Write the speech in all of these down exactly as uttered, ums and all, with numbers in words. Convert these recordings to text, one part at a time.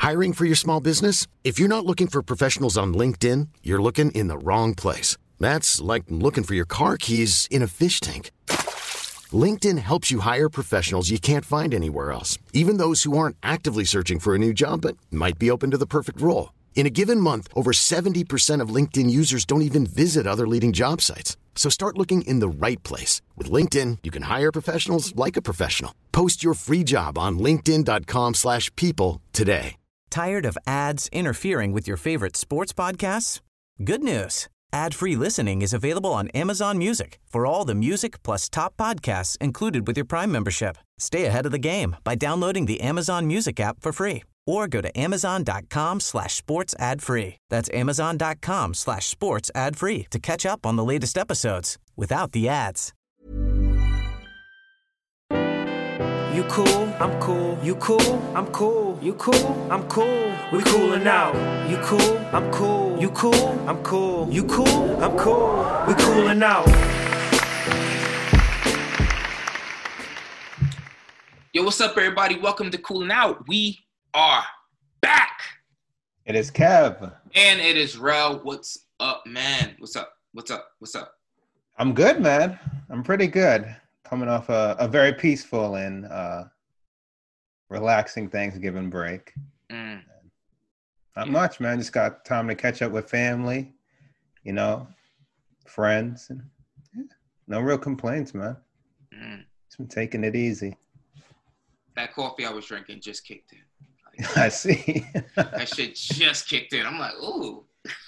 Hiring for your small business? If you're not looking for professionals on LinkedIn, you're looking in the wrong place. That's like looking for your car keys in a fish tank. LinkedIn helps you hire professionals you can't find anywhere else, even those who aren't actively searching for a new job but might be open to the perfect role. In a given month, over seventy percent of LinkedIn users don't even visit other leading job sites. So start looking in the right place. With LinkedIn, you can hire professionals like a professional. Post your free job on linkedin.com slash people today. Tired of ads interfering with your favorite sports podcasts? Good news. Ad-free listening is available on Amazon Music for all the music plus top podcasts included with your Prime membership. Stay ahead of the game by downloading the Amazon Music app for free or go to amazon.com slash sports ad free. That's amazon.com slash sports ad free to catch up on the latest episodes without the ads. You cool, I'm cool. You cool, I'm cool. You cool, I'm cool. We coolin' out. You cool, I'm cool. You cool, I'm cool. You cool, I'm cool. We coolin' out. Yo, what's up, everybody? Welcome to Coolin' Out. We are back. It is Kev. And it is Rel. What's up, man? What's up? What's up? What's up? I'm good, man. I'm pretty good. Coming off a, a very peaceful and uh, relaxing Thanksgiving break. Mm. Not yeah. much, man. Just got time to catch up with family, you know, friends. And yeah, no real complaints, man. Mm. Just been taking it easy. That coffee I was drinking just kicked in. Like, I see. That shit just kicked in. I'm like, ooh.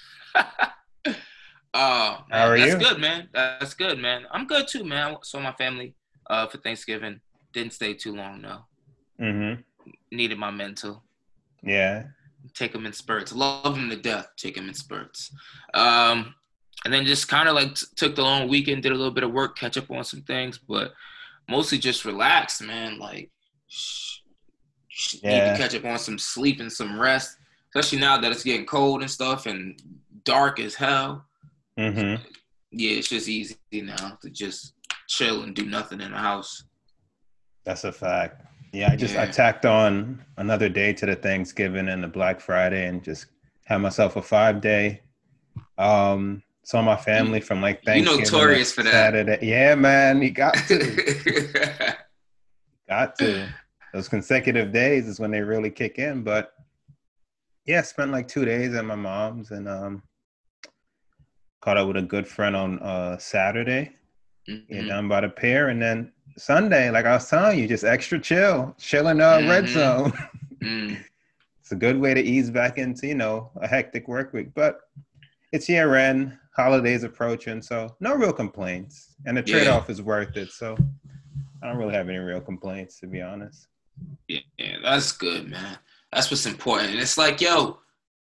Oh, man, how are that's you? good, man. That's good, man. I'm good too, man. I saw my family uh, for Thanksgiving. Didn't stay too long, though. Mm-hmm. Needed my mental. Yeah. Take them in spurts. Love them to death. Take them in spurts. Um, and then just kind of like t- took the long weekend, did a little bit of work, catch up on some things, but mostly just relaxed, man. Like, sh- sh- yeah. need to catch up on some sleep and some rest, especially now that it's getting cold and stuff and dark as hell. Mm-hmm. Yeah, it's just easy now to just chill and do nothing in the house. That's a fact. Yeah, I just yeah. I tacked on another day to the Thanksgiving and the Black Friday and just had myself a five day. Um, saw my family from like Thanksgiving. You notorious for that. Saturday. Yeah, man, you got to. got to. Those consecutive days is when they really kick in. But yeah, spent like two days at my mom's and um. Caught up with a good friend on uh, Saturday, mm-hmm. yeah, down by the pier. And then Sunday, like I was telling you, just extra chill, chilling uh, mm-hmm. Red Zone. mm. It's a good way to ease back into, you know, a hectic work week. But it's year end, holidays approaching, so no real complaints. And the trade-off yeah. is worth it. So I don't really have any real complaints, to be honest. Yeah, yeah, that's good, man. That's what's important. And it's like, yo,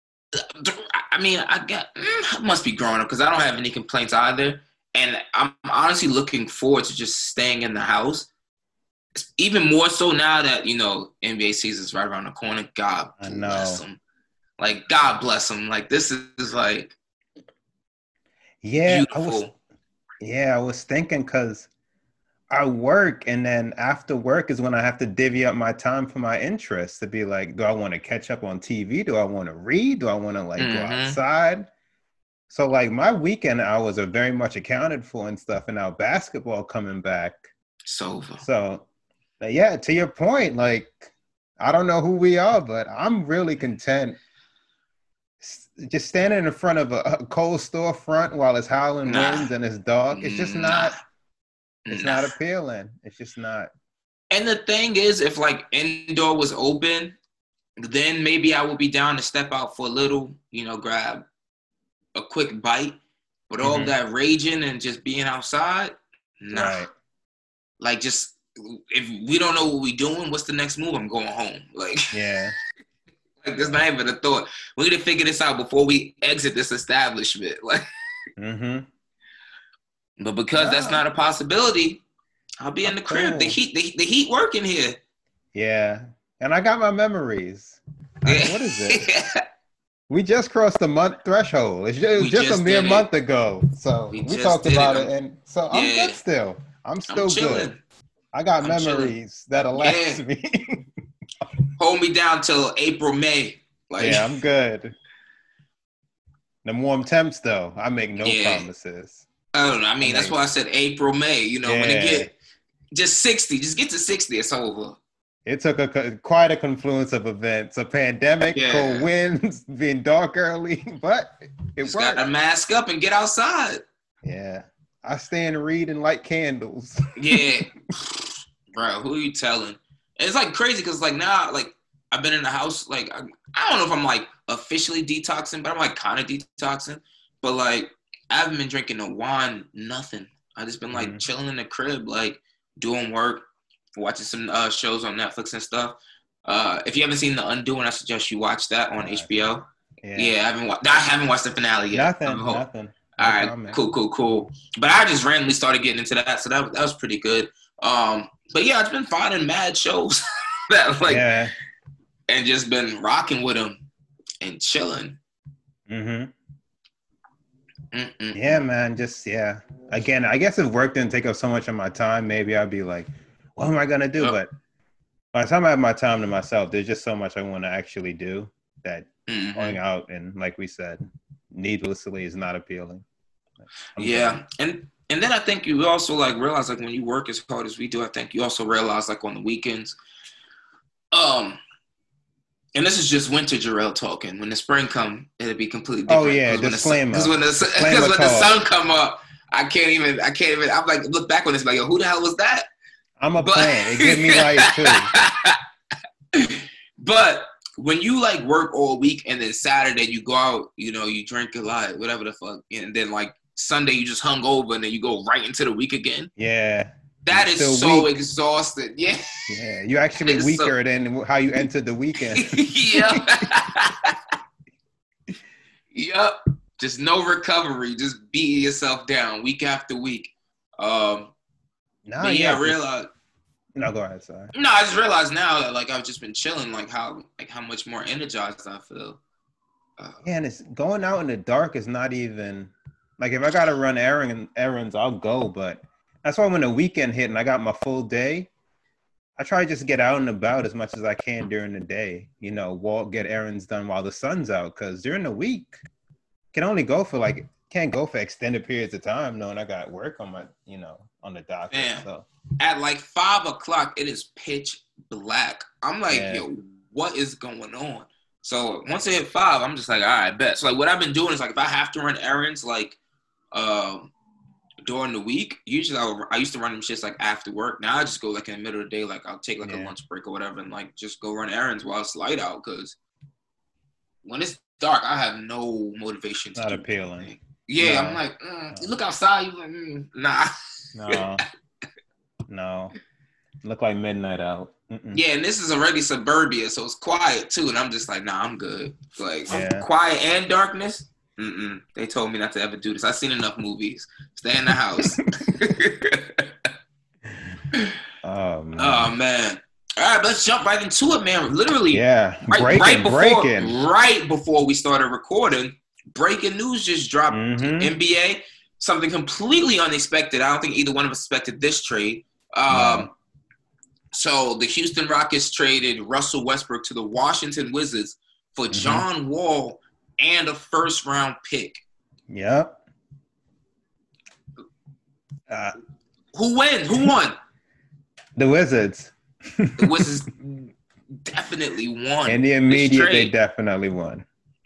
I mean, I got I must be growing up because I don't have any complaints either. And I'm honestly looking forward to just staying in the house. It's even more so now that, you know, N B A season's right around the corner. God bless them. Like, God bless them. Like, this is like yeah, beautiful. I was, yeah, I was thinking because I work, and then after work is when I have to divvy up my time for my interests to be like, do I want to catch up on T V? Do I want to read? Do I want to like mm-hmm. go outside? So like my weekend hours are very much accounted for and stuff. And now basketball coming back. So, so yeah, to your point, like, I don't know who we are, but I'm really content just standing in front of a, a cold storefront while it's howling nah. winds and it's dark. It's just nah. not. It's nah. not appealing. It's just not. And the thing is, if like indoor was open, then maybe I would be down to step out for a little, you know, grab a quick bite. But all mm-hmm. that raging and just being outside, nah. Right. Like just if we don't know what we're doing, what's the next move? I'm going home. Like yeah. Like that's not even a thought. We need to figure this out before we exit this establishment. Like. Mm-hmm. But because wow. that's not a possibility, I'll be in the crib. Cool. The heat, the, the heat working here. Yeah, and I got my memories. I, what is it? We just crossed the month threshold. It's just, it was just, just a mere month ago. So we, we talked about it, it, and so I'm yeah. good still. I'm still I'm good. I got I'm memories chilling. that'll last yeah. me. hold me down till April, May. Like, yeah, I'm good. The warm temps, though, I make no yeah. promises. I don't know. I mean, I that's why I said April, May. You know, yeah. when it get just sixty, just get to sixty, it's over. It took a quite a confluence of events: a pandemic, yeah. cold winds, being dark early, but it just worked. Gotta mask up and get outside. Yeah, I stay and read and light candles. Yeah, bro, who are you telling? It's like crazy because like now, like I've been in the house, like I, I don't know if I'm like officially detoxing, but I'm like kind of detoxing. But like I haven't been drinking no wine, nothing. I just been like mm-hmm. chilling in the crib, like doing work, watching some uh, shows on Netflix and stuff. Uh, if you haven't seen The Undoing, I suggest you watch that on H B O. Yeah, yeah I haven't. Wa- I haven't watched the finale yet. Nothing. Nothing. No All right. Comment. Cool. Cool. Cool. But I just randomly started getting into that, so that that was pretty good. Um, but yeah, I've been finding mad shows that like, yeah. and just been rocking with them and chilling. Mm-hmm. Mm-mm. Yeah, man. Just yeah. Again, I guess if work didn't take up so much of my time, maybe I'd be like, what am I gonna do? Yep. But by the time I have my time to myself, there's just so much I want to actually do that mm-hmm. going out and, like we said, needlessly is not appealing. I'm yeah, sorry. and and then I think you also like realize like when you work as hard as we do, I think you also realize like on the weekends, um. And this is just winter Jarrell talking. When the spring come, it'll be completely different. Oh yeah, disclaimer. Because when the because when the sun come up, I can't even. I can't even. I'm like look back on this like, yo, who the hell was that? I'm a but, plant. It gives me life too. But when you like work all week and then Saturday you go out, you know, you drink a lot, whatever the fuck, and then like Sunday you just hung over and then you go right into the week again. Yeah. That You're is so weak. Exhausted. Yeah. Yeah. You're actually weaker so... than how you entered the weekend. Yep. Yep. Just no recovery. Just beating yourself down week after week. Um, no, but yeah, I realized. No, go ahead. Sorry. No, I just realized now that like I've just been chilling, like how like how much more energized I feel. Uh, yeah, and it's going out in the dark is not even like if I gotta run errand errands, I'll go, but. That's why when the weekend hit and I got my full day, I try to just get out and about as much as I can during the day. You know, walk, get errands done while the sun's out. Because during the week, can only go for like, can't go for extended periods of time knowing I got work on my, you know, on the docket. Man, so. At like five o'clock, it is pitch black. I'm like, yeah. yo, what is going on? So once it hit five, I'm just like, all right, bet. So like what I've been doing is like if I have to run errands, like, um, during the week, usually I, I used to run them shits like after work. Now I just go like in the middle of the day, like I'll take like yeah. a lunch break or whatever and like just go run errands while it's light out because when it's dark, I have no motivation to Not do appealing. anything. Yeah, no. I'm like, mm, you look outside, you're like, mm, nah. No. No. Look like midnight out. Mm-mm. Yeah, and this is already suburbia, so it's quiet too. And I'm just like, nah, I'm good. Like, yeah. quiet and darkness. Mm-mm. They told me not to ever do this. I've seen enough movies. Stay in the house. oh, man. Oh, man. All right, let's jump right into it, man. Literally, yeah, right, breaking, right before, breaking. right before we started recording, breaking news just dropped. Mm-hmm. N B A, something completely unexpected. I don't think either one of us expected this trade. Um, no. So the Houston Rockets traded Russell Westbrook to the Washington Wizards for mm-hmm. John Wall and a first-round pick. Yep. Uh, Who win? Who won? The Wizards. The Wizards definitely won. In the immediate, they definitely won.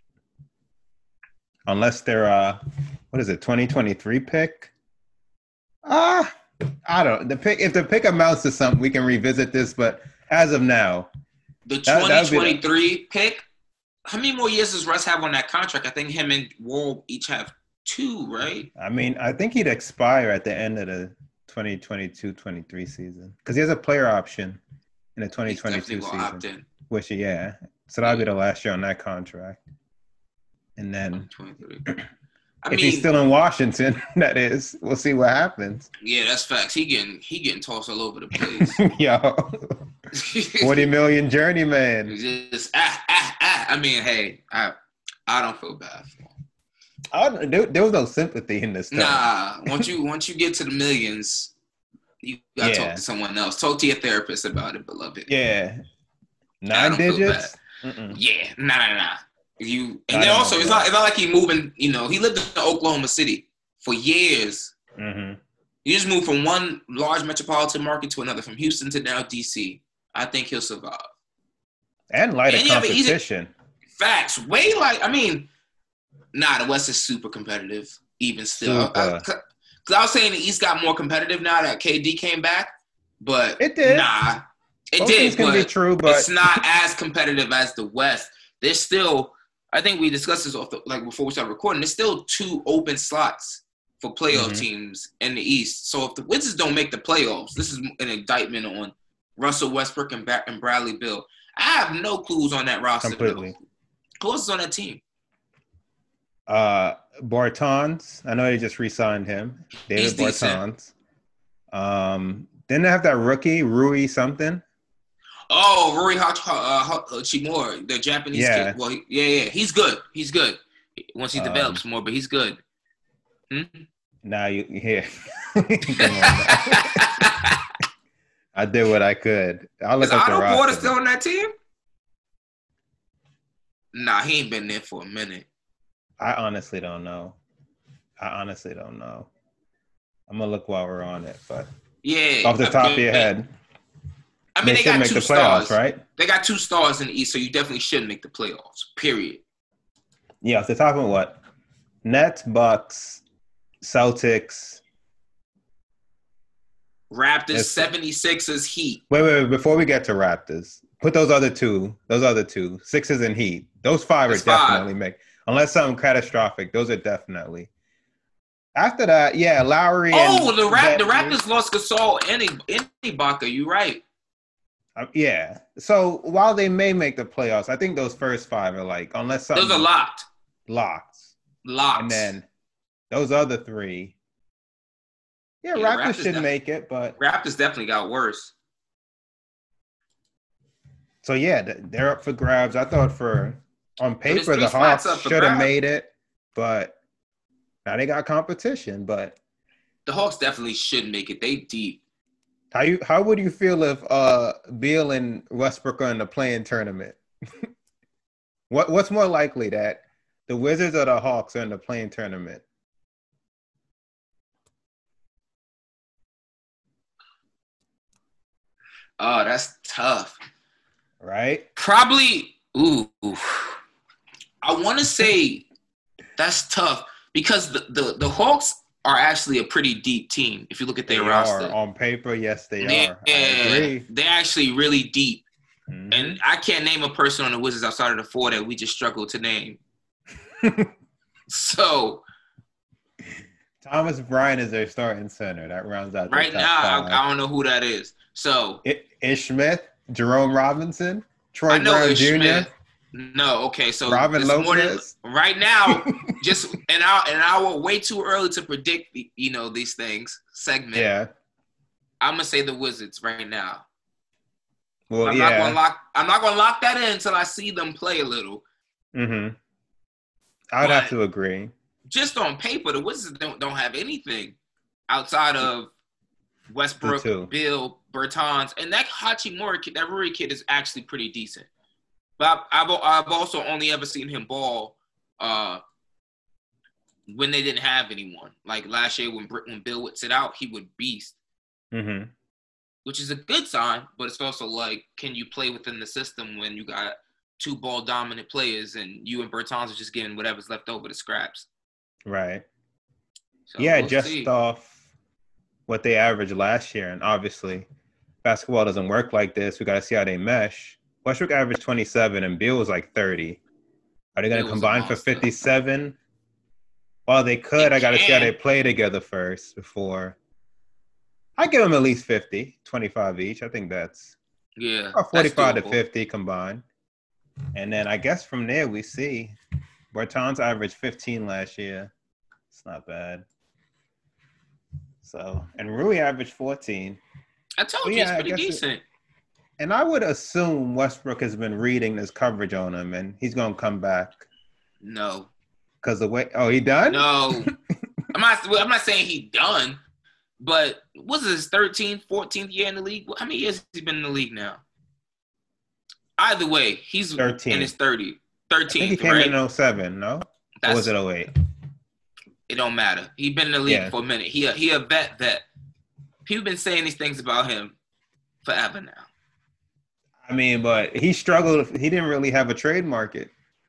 Unless they're, uh, what is it, twenty twenty-three pick? Ah, uh, I don't. The pick. If the pick amounts to something, we can revisit this. But as of now, the twenty twenty-three pick. How many more years does Russ have on that contract? I think him and Wall each have two, right? I mean, I think he'd expire at the end of the twenty twenty-two twenty-three season because he has a player option in the twenty twenty-two season. Opt in. Which, yeah. So that'll be the last year on that contract. And then I if mean, he's still in Washington, that is, we'll see what happens. Yeah, that's facts. He getting he getting tossed all over the place. Yo. forty million journeyman. Just ah ah ah. I mean, hey, I I don't feel bad for him. I, there, there was no sympathy in this. Time. Nah, once you once you get to the millions, you gotta yeah. talk to someone else. Talk to your therapist about it, beloved. Yeah. Nine digits? Yeah, nah, nah, nah. You and then also it's not it's not like he moving. You know, he lived in Oklahoma City for years. Mm-hmm. You just move from one large metropolitan market to another, from Houston to now D C. I think he'll survive. And light and of competition. Facts. Way like, I mean, nah, the West is super competitive, even still. Because I, I, I was saying the East got more competitive now that K D came back. But it did. Nah, it Both did. Can but be true, but it's not as competitive as the West. There's still, I think we discussed this off the, like before we started recording, there's still two open slots for playoff mm-hmm. teams in the East. So if the Wizards don't make the playoffs, this is an indictment on Russell Westbrook and, ba- and Bradley Beal. I have no clues on that roster. Completely. Who else is on that team? Uh, Bortons. I know they just re-signed him. David He's Bortons. Um, didn't they have that rookie, Rui something? Oh, Rui Hachimura, the Japanese yeah. kid. Well, he, yeah, yeah. He's good. He's good. Once he develops um, more, but he's good. Hmm? Now you here. I did what I could. I'll look Is up Otto the Porter still on that team? Nah, he ain't been there for a minute. I honestly don't know. I honestly don't know. I'm gonna look while we're on it, but yeah, off the top I mean, of your head, I mean they, they got make two the stars, playoffs, right? They got two stars in the East, so you definitely should make the playoffs. Period. Yeah, off the top of what? Nets, Bucks, Celtics, Raptors, it's, seventy-sixers, Heat. Wait, wait, wait. Before we get to Raptors, put those other two, those other two, Sixers and Heat. Those five That's are definitely five. make. Unless something catastrophic, those are definitely. After that, yeah, Lowry. Oh, and the Rap, the Raptors lost Gasol and Ibaka. You right? Uh, yeah. So while they may make the playoffs, I think those first five are like, unless something. Those are locked. Locked. Locked. And then those other three. Yeah, yeah Raptors, Raptors should def- make it, but Raptors definitely got worse. So yeah, they're up for grabs. I thought for on paper the Hawks should have made it, but now they got competition. But the Hawks definitely should make it. They deep. How you how would you feel if uh Beal and Westbrook are in the play-in tournament? what what's more likely, that the Wizards or the Hawks are in the play-in tournament? Oh, that's tough. Right? Probably, ooh. ooh. I want to say that's tough because the, the, the Hawks are actually a pretty deep team if you look at their they roster. Are. On paper, yes, they yeah, are. I agree. They're actually really deep. Mm-hmm. And I can't name a person on the Wizards outside of the four that we just struggled to name. So Thomas Bryant is their starting center. That rounds out right now. I, I don't know who that is. So it, Ish Smith, Jerome Robinson, Troy I know Brown Ish Junior Smith. No, okay. So Robin Lopez. Morning, right now, just an hour, an hour, way too early to predict. The, you know these things. Segment. Yeah. I'm gonna say the Wizards right now. Well, I'm yeah. Not gonna lock, I'm not gonna lock that in until I see them play a little. Mm-hmm. I'd have to agree. Just on paper, the Wizards don't don't have anything outside of Westbrook, Beal, Bertans, and that Hachimura kid, that Rui kid is actually pretty decent. But I've I've also only ever seen him ball uh, when they didn't have anyone. Like last year when when Bill would sit out, he would beast. Mm-hmm. Which is a good sign, but it's also like, can you play within the system when you got two ball dominant players and you and Bertans are just getting whatever's left over to scraps? Right. So yeah, we'll just see. off what they averaged last year, and obviously basketball doesn't work like this. We got to see how they mesh. Westbrook averaged twenty-seven and Beal was like thirty. Are they going to combine for fifty-seven? Well, they could. They I got to see how they play together first before. I give them at least fifty, twenty-five each. I think that's yeah, or forty-five to fifty combined. And then I guess from there we see Bertans averaged fifteen last year. It's not bad. So, and Rui averaged fourteen. I told you, yeah, it's pretty decent. It, and I would assume Westbrook has been reading this coverage on him, and he's going to come back. No. Because the way – oh, he done? No. I'm not I'm not saying he done, but what's his thirteenth, fourteenth year in the league? How many years has he been in the league now? Either way, he's thirteen. in his thirty. I think he thirteenth, came right? in in oh seven, no? Or was it oh eight? It don't matter. He's been in the league Yeah. for a minute. He a, he a vet vet. People been saying these things about him forever now. I mean, but he struggled. He didn't really have a trade market.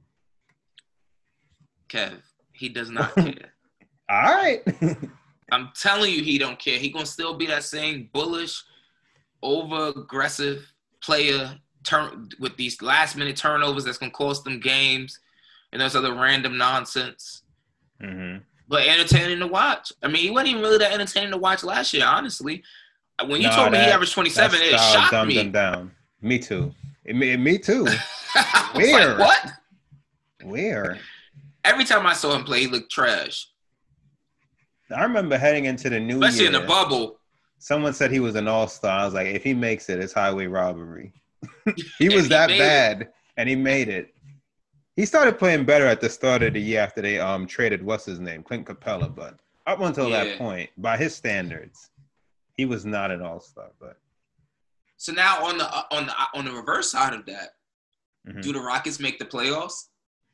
Kev, he does not care. All right. I'm telling you, he don't care. He gonna still be that same bullish, over-aggressive player turn with these last-minute turnovers that's gonna cost them games and those other random nonsense. Mm-hmm. But entertaining to watch. I mean, he wasn't even really that entertaining to watch last year, honestly. When you Nah, told me that- he averaged twenty-seven, that it style shocked dumbed me. him down. Me too. It, me, me too. I was Where? like, what? Where? Every time I saw him play, he looked trash. I remember heading into the new Especially year. in the bubble. Someone said he was an all-star. I was like, if he makes it, it's highway robbery. he was he that made bad, and he made it. He started playing better at the start of the year after they um traded what's his name, Clint Capella. But up until Yeah. that point, by his standards, he was not an all-star. But So now on the on the on the reverse side of that, Mhm. do the Rockets make the playoffs?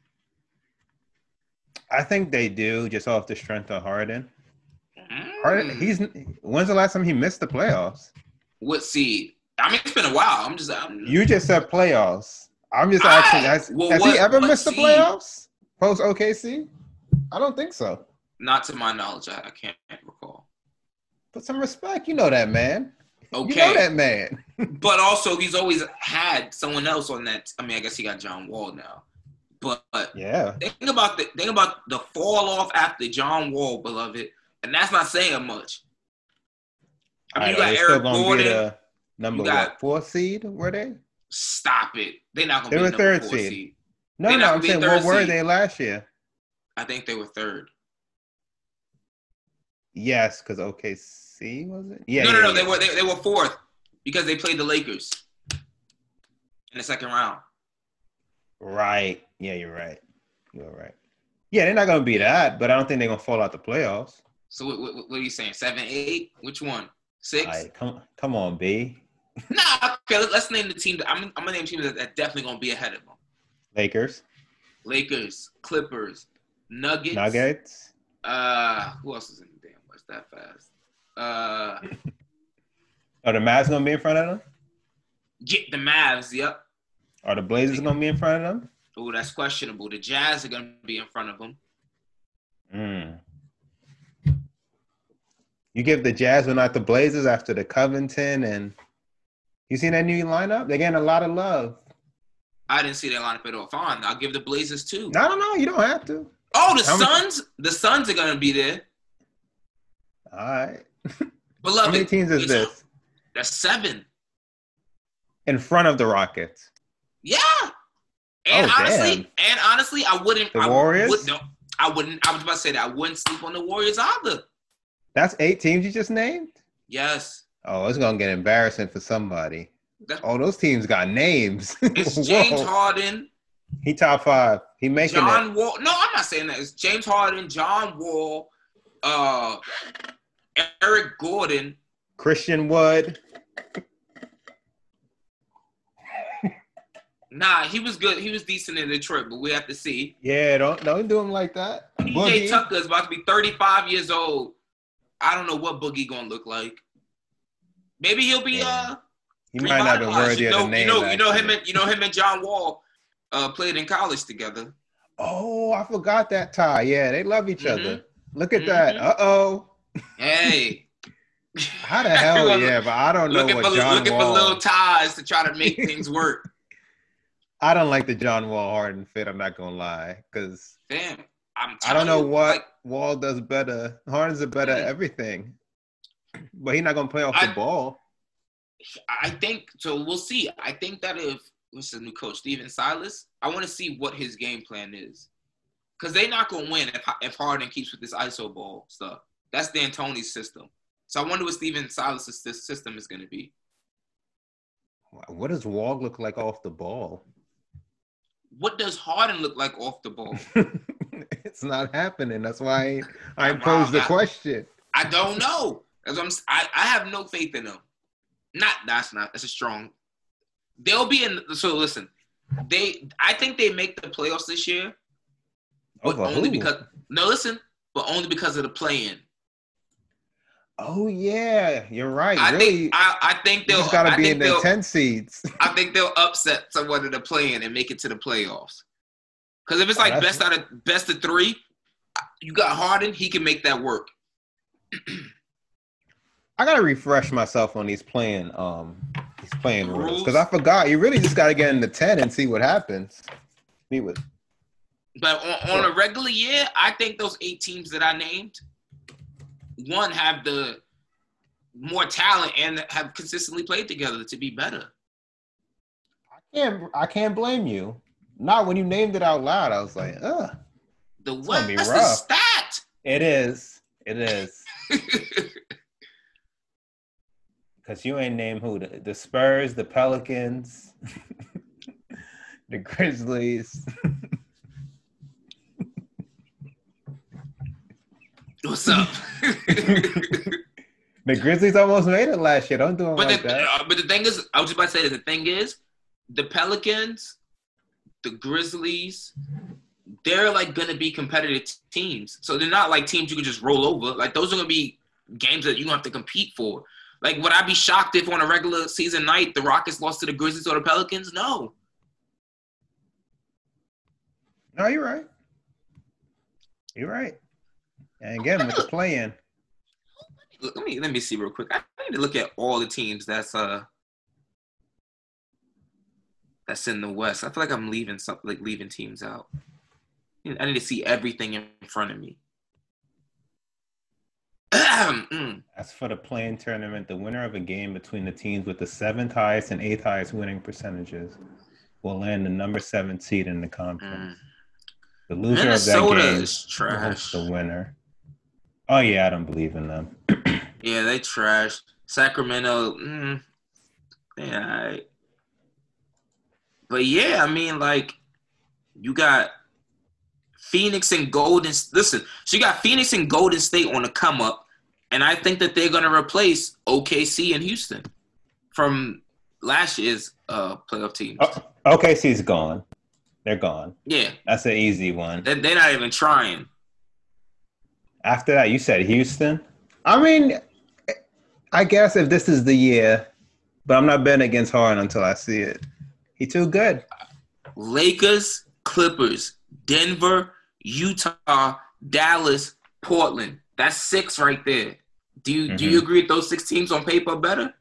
I think they do, just off the strength of Harden. Mm. Harden, he's when's the last time he missed the playoffs? What seed? I mean, it's been a while. I'm just. I'm, You just said playoffs. I'm just I- asking, has, well, has what- he ever what missed the seed? playoffs post O K C? I don't think so. not to my knowledge. I, I can't recall. Put some respect. You know that man. You Okay, know that man. but also he's always had someone else on that. I mean, I guess he got John Wall now. But Yeah. think about the think about the fall off after John Wall, beloved, and that's not saying much. I mean, I you know, got they're still Eric gonna Gordon. be the number You got- what, four seed, were they? Stop it. They're not gonna They be were number third four seed. seed. No, They're no, not I'm gonna be saying third what were seed. they last year? I think they were third. Yes, because O K C was it? Yeah. no, yeah, no, no. yeah. They were they, they were fourth because they played the Lakers in the second round. Right. Yeah, you're right. You're right. Yeah, they're not gonna be that, but I don't think they're gonna fall out the playoffs. So what, what, what are you saying? Seven, eight? Which one? Six? All right, come, come on, B. Nah. Okay. Let, let's name the team. That, I'm, I'm gonna name teams that, that definitely gonna be ahead of them. Lakers, Lakers, Clippers, Nuggets. Nuggets. Uh, who else is in the damn West that fast? Uh, Are the Mavs gonna be in front of them? get the Mavs. Yep. Are the Blazers gonna be in front of them? Oh, that's questionable. The Jazz are gonna be in front of them. Mm. You give the Jazz but not the Blazers after the Covington and you seen that new lineup? They're getting a lot of love. I didn't see that lineup at all. Fine. I'll give the Blazers two. No, no, no, you don't have to. Oh, the How many- Suns. The Suns are gonna be there. All right. Beloved. How many teams is it's- this? That's seven. In front of the Rockets. Yeah. And Oh, honestly, damn. and honestly, I wouldn't. The I Warriors? Would, no, I wouldn't. I was about to say that I wouldn't sleep on the Warriors either. That's eight teams you just named? Yes. Oh, it's gonna get embarrassing for somebody. That's, Oh, those teams got names. it's James Whoa. Harden, He top five. He making John it. Wall. No, I'm not saying that. It's James Harden, John Wall, uh, Eric Gordon. Christian Wood. Nah, he was good. He was decent in Detroit, but we have to see. Yeah, don't don't do him like that. P J Boogie. Tucker is about to be thirty-five years old. I don't know what Boogie gonna look like. Maybe he'll be Yeah. uh. He might not have been revitalized. worthy you of know, the name. You know, you know him actually. and you know him and John Wall uh, played in college together. Oh, I forgot that tie. Yeah, they love each Mhm. other. Look at that. Mhm. Uh oh. Hey, How the hell? Look- Yeah, but I don't know looking what for John looking Wall. for little ties to try to make things work. I don't like the John Wall Harden fit. I'm not gonna lie, because Damn, I'm. I don't know telling you, what like, Wall does better. Harden's a better at Mhm. everything, but he's not gonna play off I- the ball. I think so. We'll see. I think that if what's the new coach, Steven Silas, I want to see what his game plan is, because they're not gonna win if if Harden keeps with this I S O ball stuff. That's D'Antoni's system. So I wonder what Steven Silas's sys- system is going to be. What does Wall look like off the ball? What does Harden look like off the ball? It's not happening. That's why I, I Wow, posed the that- question. I don't know. That's what I'm, s- I, I have no faith in him. Not that's not that's a strong. they'll be in. So listen, they. I think they make the playoffs this year, but Over only who? because no, listen, but only because of the play-in. Oh yeah, you're right. I really, think I, I think you they'll. just gotta I be think in the they'll- ten seeds. I think they'll upset someone in the play-in and make it to the playoffs. Because if it's Oh, like that's- best out of best of three, you got Harden, he can make that work. I gotta refresh myself on these playing um these playing rules Rules? because I forgot. You really just gotta get in the ten and see what happens. Me with But on, on a regular year, I think those eight teams that I named, one have the more talent and have consistently played together to be better. I can't I can't blame you. Not when you named it out loud. I was like, ugh. The gonna West be is rough. stacked. It is. It is. Because you ain't named who? The, the Spurs, the Pelicans, the Grizzlies. What's up? The Grizzlies almost made it last year. Don't do them But like the, that. uh, but the thing is, I was just about to say that the thing is, the Pelicans, the Grizzlies, they're like gonna be competitive t- teams. So they're not like teams you can just roll over. Like those are gonna be games that you don't have to compete for. Like, would I be shocked if on a regular season night the Rockets lost to the Grizzlies or the Pelicans? No. No, you're right. You're right. And again, with the play-in. Look, Let me let me see real quick. I need to look at all the teams that's uh that's in the West. I feel like I'm leaving some like leaving teams out. I need to see everything in front of me. Mm. As for the play-in tournament, the winner of a game between the teams with the seventh highest and eighth highest winning percentages will land the number seven seed in the conference. Mm. The loser Minnesota of that game is will host trash. the winner. Oh yeah, I don't believe in them. Yeah, they trash. Sacramento, mm, yeah. all right. But yeah, I mean, like, you got Phoenix and Golden. Listen, so you got Phoenix and Golden State on the come up, and I think that they're going to replace O K C and Houston from last year's uh, playoff teams. Oh, O K C's gone. They're gone. Yeah, That's an easy one. they're, they're not even trying. After that, you said Houston. I mean, I guess if this is the year, but I'm not betting against Harden until I see it. He too good. Lakers, Clippers, Denver, Utah, Dallas, Portland. That's six right there. Do you mm-hmm. do you agree with those six teams on paper better?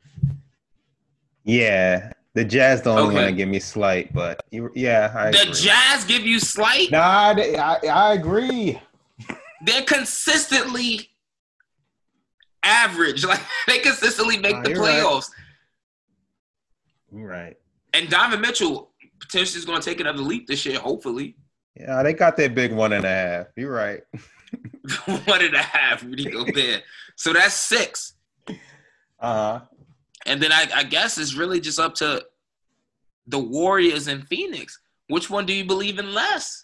Yeah, the Jazz the only Okay. one that give me slight, but you, yeah, I The agree. Jazz give you slight. Nah, I, I, I agree. They're consistently average. Like they consistently make Nah, the you're right. playoffs. You're right. And Donovan Mitchell potentially is going to take another leap this year, hopefully. Yeah, they got their big one and a half. You're right. One and a half, Rudy Gobert. So that's six. Uh-huh. And then I, I guess it's really just up to the Warriors and Phoenix. Which one do you believe in less?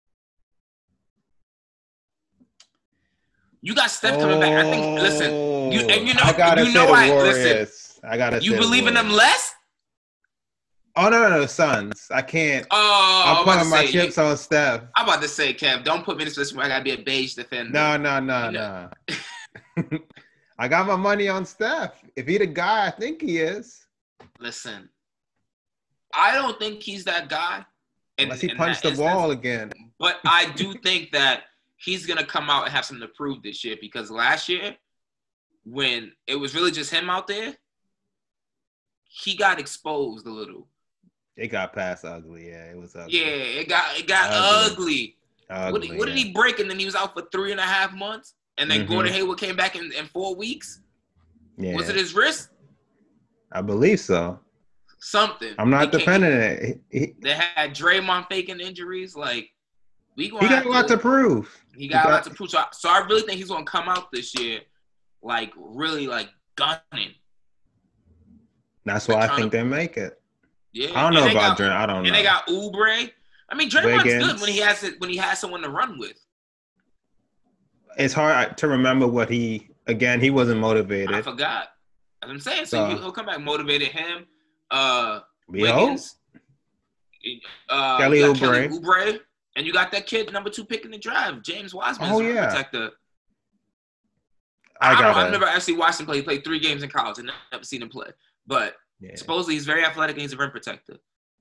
You got Steph coming back. I think. Listen, you and you know, I gotta you say know, the I Warriors. listen. I gotta. You say the believe in them Warriors. less? Oh no, no, no, Suns. I can't. Oh, I'm I'm about putting to my say, chips on Steph. I'm about to say, Kev, don't put me in this position where I gotta be a beige defender. No, no, no, You know. no. I got my money on Steph. If he the guy I think he is, Listen, I don't think he's that guy. in- unless he in punched that the instance. wall again. But I do think that he's gonna come out and have something to prove this year because last year, when it was really just him out there, he got exposed a little. It got past ugly. Yeah, it was ugly. Yeah, it got it got Ugly. ugly. What, did- Ugly, what did yeah. he break? And then he was out for three and a half months. And then Mhm. Gordon Hayward came back in, in four weeks. Yeah, Was it his wrist? I believe so. Something. I'm not He came- defending it. He, he, They had Draymond faking injuries. Like we gonna he got have a lot to prove. He got He a lot got- to prove. So I, so I really think he's gonna come out this year, like really like gunning. That's why They're I trying think to- they make it. Yeah. I don't know And they about got- Draymond. I don't know. And they got Oubre. I mean, Draymond's Wiggins. good when he has it when he has someone to run with. It's hard to remember what he. Again, he wasn't I motivated. forgot. As I'm saying, so So- he- he'll come back motivated. Him, uh, We Wiggins, uh, Kelly you got Oubre. Kelly Oubre, and you got that kid number two pick in the draft, James Wiseman, Oh, is a rim yeah. protector. I I, don't know. gotta- I've never actually watched him play. He played three games in college and never seen him play. But Yeah. supposedly he's very athletic and he's a rim protector.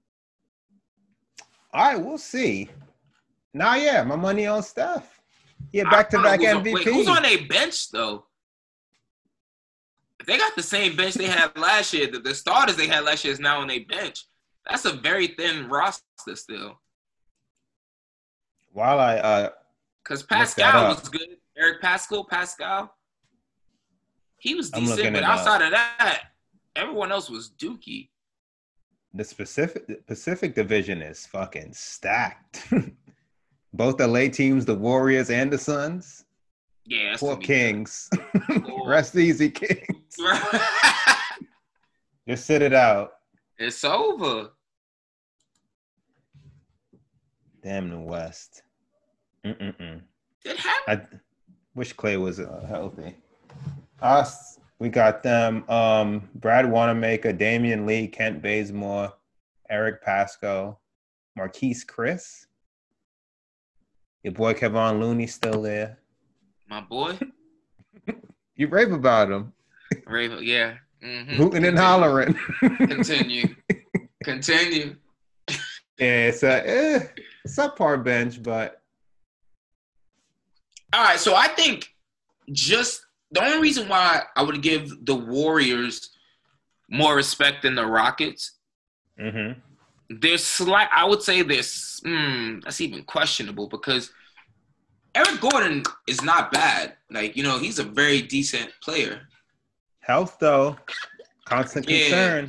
All right, we'll see. Nah, yeah, my money on Steph. Yeah, I back to don't know back who's on- M V P. Wait, who's on their bench though? If they got the same bench they had last year, the, the starters they had last year is now on their bench. That's a very thin roster still. While I uh Because Look that Pascal up. was good. Eric Pascal, Pascal. He was I'm decent, looking but it up. outside of that, everyone else was dookie. the Pacific Pacific Division is fucking stacked. Both the late teams, the Warriors and the Suns. Yeah, that's Poor gonna be Kings. Poor- Rest easy, Kings. good. Just sit it out. It's over. Damn the West. Mm-mm-mm. It happened. I wish Clay was uh, healthy. Us, we got them. Um, Brad Wanamaker, Damian Lee, Kent Bazemore, Eric Pasco, Marquise Chris. Your boy Kevon Looney still there. My boy. You rave about him. Raven, yeah. Mm-hmm. Hooting and hollering. Continue. Continue. Yeah, it's a eh, subpar bench, but All right, so I think just the only reason why I would give the Warriors more respect than the Rockets, mm-hmm. there's slight. I would say there's. Mm, that's even questionable because Eric Gordon is not bad. Like you know, he's a very decent player. Health though, constant Yeah. concern.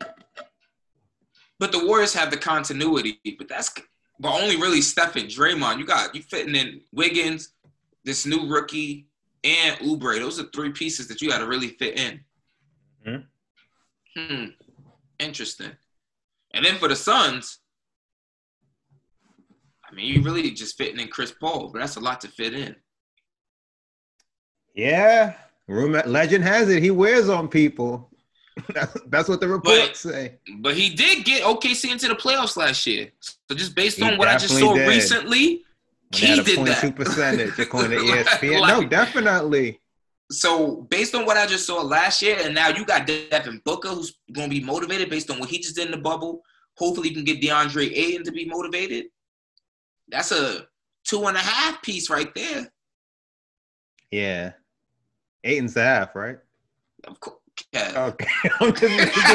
But the Warriors have the continuity. But that's but only really Steph and Draymond. You got you fitting in Wiggins, this new rookie, and Oubre. Those are three pieces that you got to really fit in. Mm-hmm. Hmm. Interesting. And then for the Suns, I mean, you really just fitting in Chris Paul, but that's a lot to fit in. Yeah, rumor legend has it he wears on people. that's, that's what the reports say. But he did get O K C into the playoffs last year. So just based He on what I just definitely saw did. recently, When they he had a did twenty-two that. percentage according to E S P N. Like- No, definitely. So based on what I just saw last year, and now you got Devin Booker, who's going to be motivated based on what he just did in the bubble. Hopefully, you can get DeAndre Ayton to be motivated. That's a two and a half piece right there. Yeah. Eight and a half, right? Of course. Yeah. Okay. I'm just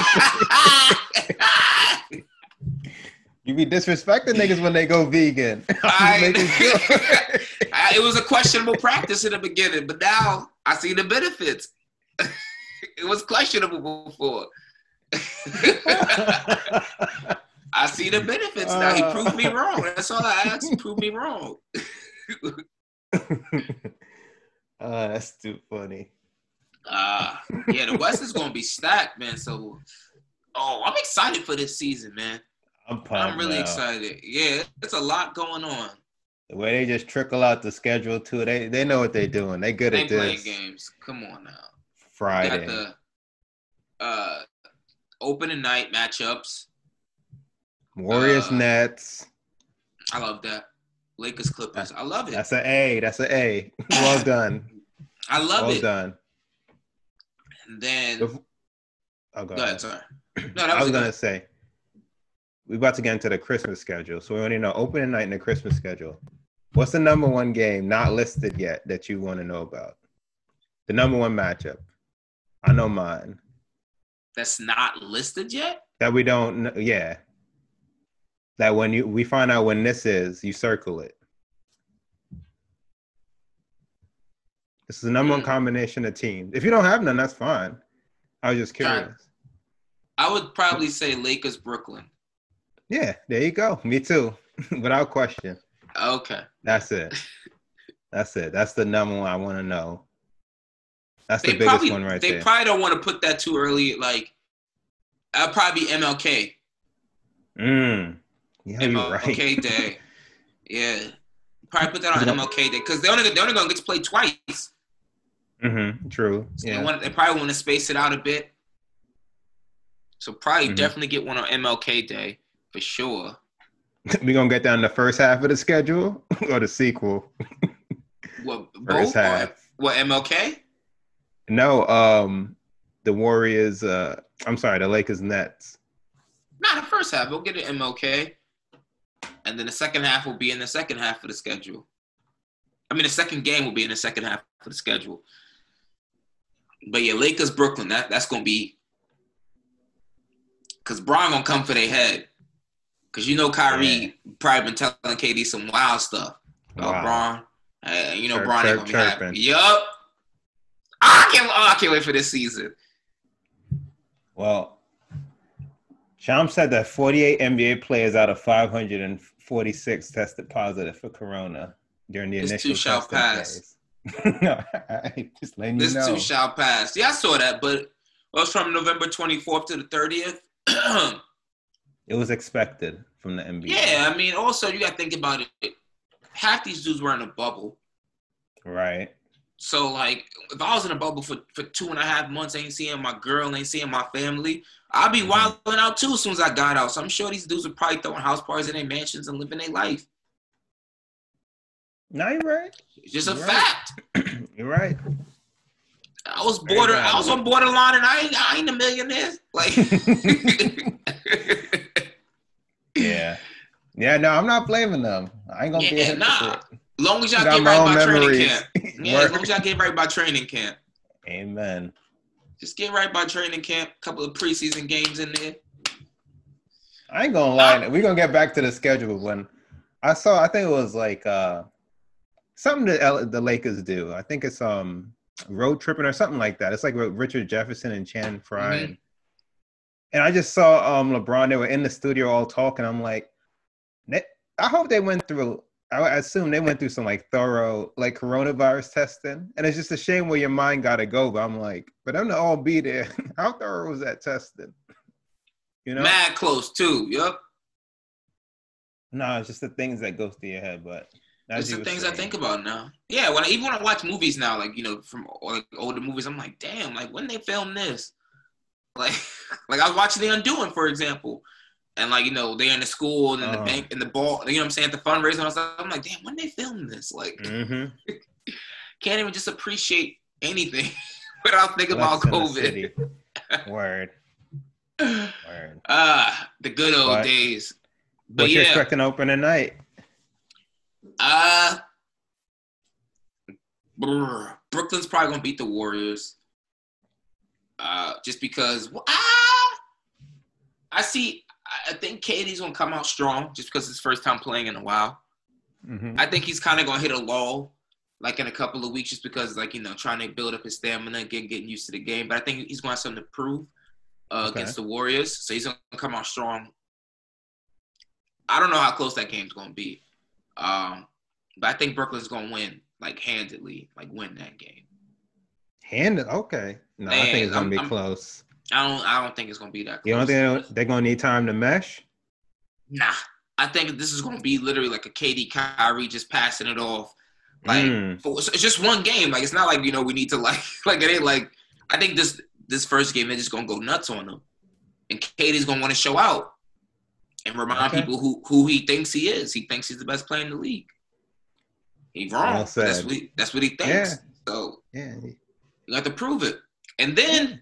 making- you be disrespecting niggas when they go vegan. I'm I- just making sure. I- it was a questionable practice in the beginning, but now I see the benefits. It was questionable before. I see the benefits now. He proved me wrong. That's all I asked. He proved me wrong. Oh, that's too funny. Uh, yeah, the West is going to be stacked, man. So, oh, I'm excited for this season, man. I'm pumped. I'm really now. excited. Yeah, it's a lot going on. The way they just trickle out the schedule too, they they know what they're doing. They good They at playing this. games. Come on now. Friday. Got the uh, opening night matchups. Warriors, uh, Nets. I love that. Lakers, Clippers. I love it. That's an A. That's an A. Well done. I love well it. done. And then, Bef- Oh, go go ahead, ahead. sorry. No, that I was, was gonna good. say we're about to get into the Christmas schedule, so we already know opening night and the Christmas schedule. What's the number one game not listed yet that you want to know about? The number one matchup. I know mine. That's not listed yet? That we don't know. Yeah. That when you we find out when this is, you circle it. This is the number one Hmm. combination of teams. If you don't have none, that's fine. I was just curious. I would probably say Lakers, Brooklyn. Yeah, there you go. Me too. Without question. Okay. That's it. That's it. That's the number one I want to know. That's the They biggest probably, one right they there. probably don't want to put that too early. Like, I'll probably be M L K. Mm. Yeah, you're M L K right. Day. Yeah. Probably put that on M L K Day because they're only, they're only going to get to play twice. Mm-hmm. True. So Yeah. they, want, they probably want to space it out a bit. So probably Mm-hmm. definitely get one on M L K Day for sure. We gonna get down the first half of the schedule or the sequel? What, First both? Or, half. what, M L K? No, um, the Warriors. Uh, I'm sorry, the Lakers Nets. Not the first half. We'll get an M L K. And then the second half will be in the second half of the schedule. I mean, the second game will be in the second half of the schedule. But yeah, Lakers, Brooklyn, that, that's going to be – because Bron going to come for their head. Because you know Kyrie Yeah. probably been telling K D some wild stuff about Wow. Bron. Uh, you know Chirp, Bron ain't chirp, going to be happy. chirping. Yup. I can't, oh, I can't wait for this season. Well, Sham said that forty-eight N B A players out of five hundred forty-six tested positive for corona during the This initial too shall testing pass. phase. No, I just letting you This know. too shall pass. Yeah, I saw that, but it was from November twenty-fourth to the thirtieth. It was expected from the N B A. Yeah, I mean, also you got to think about it. Half these dudes were in a bubble. Right. So, like, if I was in a bubble for, for two and a half months, ain't seeing my girl, ain't seeing my family, I'd be Mhm. wilding out too as soon as I got out. So I'm sure these dudes are probably throwing house parties in their mansions and living their life. No, you're right. It's just a You're right. fact. You're right. I was border. Very I was on borderline, and I ain't. I ain't a millionaire. Like, Yeah. Yeah, no, I'm not blaming them. I ain't gonna be a yeah, hypocrite. nah. Long as y'all Got get my right own by training memories. camp. Yeah, as long as y'all get right by training camp. Amen. Just get right by training camp. A couple of preseason games in there. I ain't gonna lie. We're gonna get back to the schedule when I saw. I think it was like uh, something that L- the Lakers do. I think it's um road tripping or something like that. It's like with Richard Jefferson and Channing Frye. Mhm. And I just saw um LeBron. They were in the studio all talking. I'm like, they, I hope they went through. I assume they went through some like thorough like coronavirus testing. And it's just a shame where your mind got to go. But I'm like, for them to all be there, how thorough was that testing? You know, Mad close too. Yup. no, it's just the things that goes through your head. But That's as you the were things I saying, think about now. Yeah, when I, even when I watch movies now, like, you know, from like older movies, I'm like, damn, like when they filmed this, like, like I was watching The Undoing, for example, and like, you know, they're in the school and in the Oh. bank and the ball, you know what I'm saying, at the fundraiser, and I was like, I'm like, damn, when they filmed this, like, Mhm. can't even just appreciate anything without thinking Flex about in the COVID. city. Word, word. Ah, the good old But- days. But What you yeah, expecting open tonight? uh, brr, Brooklyn's probably gonna beat the Warriors. Uh, just because ah, I see. I think K D's gonna come out strong just because it's his first time playing in a while. Mhm. I think he's kind of gonna hit a lull, like in a couple of weeks, just because, like, you know, trying to build up his stamina, again, getting used to the game. But I think he's gonna have something to prove uh, Okay. against the Warriors, so he's gonna come out strong. I don't know how close that game's gonna be, um, but I think Brooklyn's gonna win, like handedly, like win that game. Hand it. Okay. No, I Man, think it's gonna I'm- be I'm- close. I don't. I don't think it's gonna be that close. You don't think they're gonna need time to mesh? Nah, I think this is gonna be literally like a K D Kyrie just passing it off. Like Mm. for, it's just one game. Like it's not like, you know, we need to like like it ain't like I think this this first game they're just gonna go nuts on them, and K D's gonna want to show out and remind Okay. people who who he thinks he is. He thinks he's the best player in the league. He's wrong. Well but that's said. what he, that's what he thinks. So Yeah. you have to prove it. And then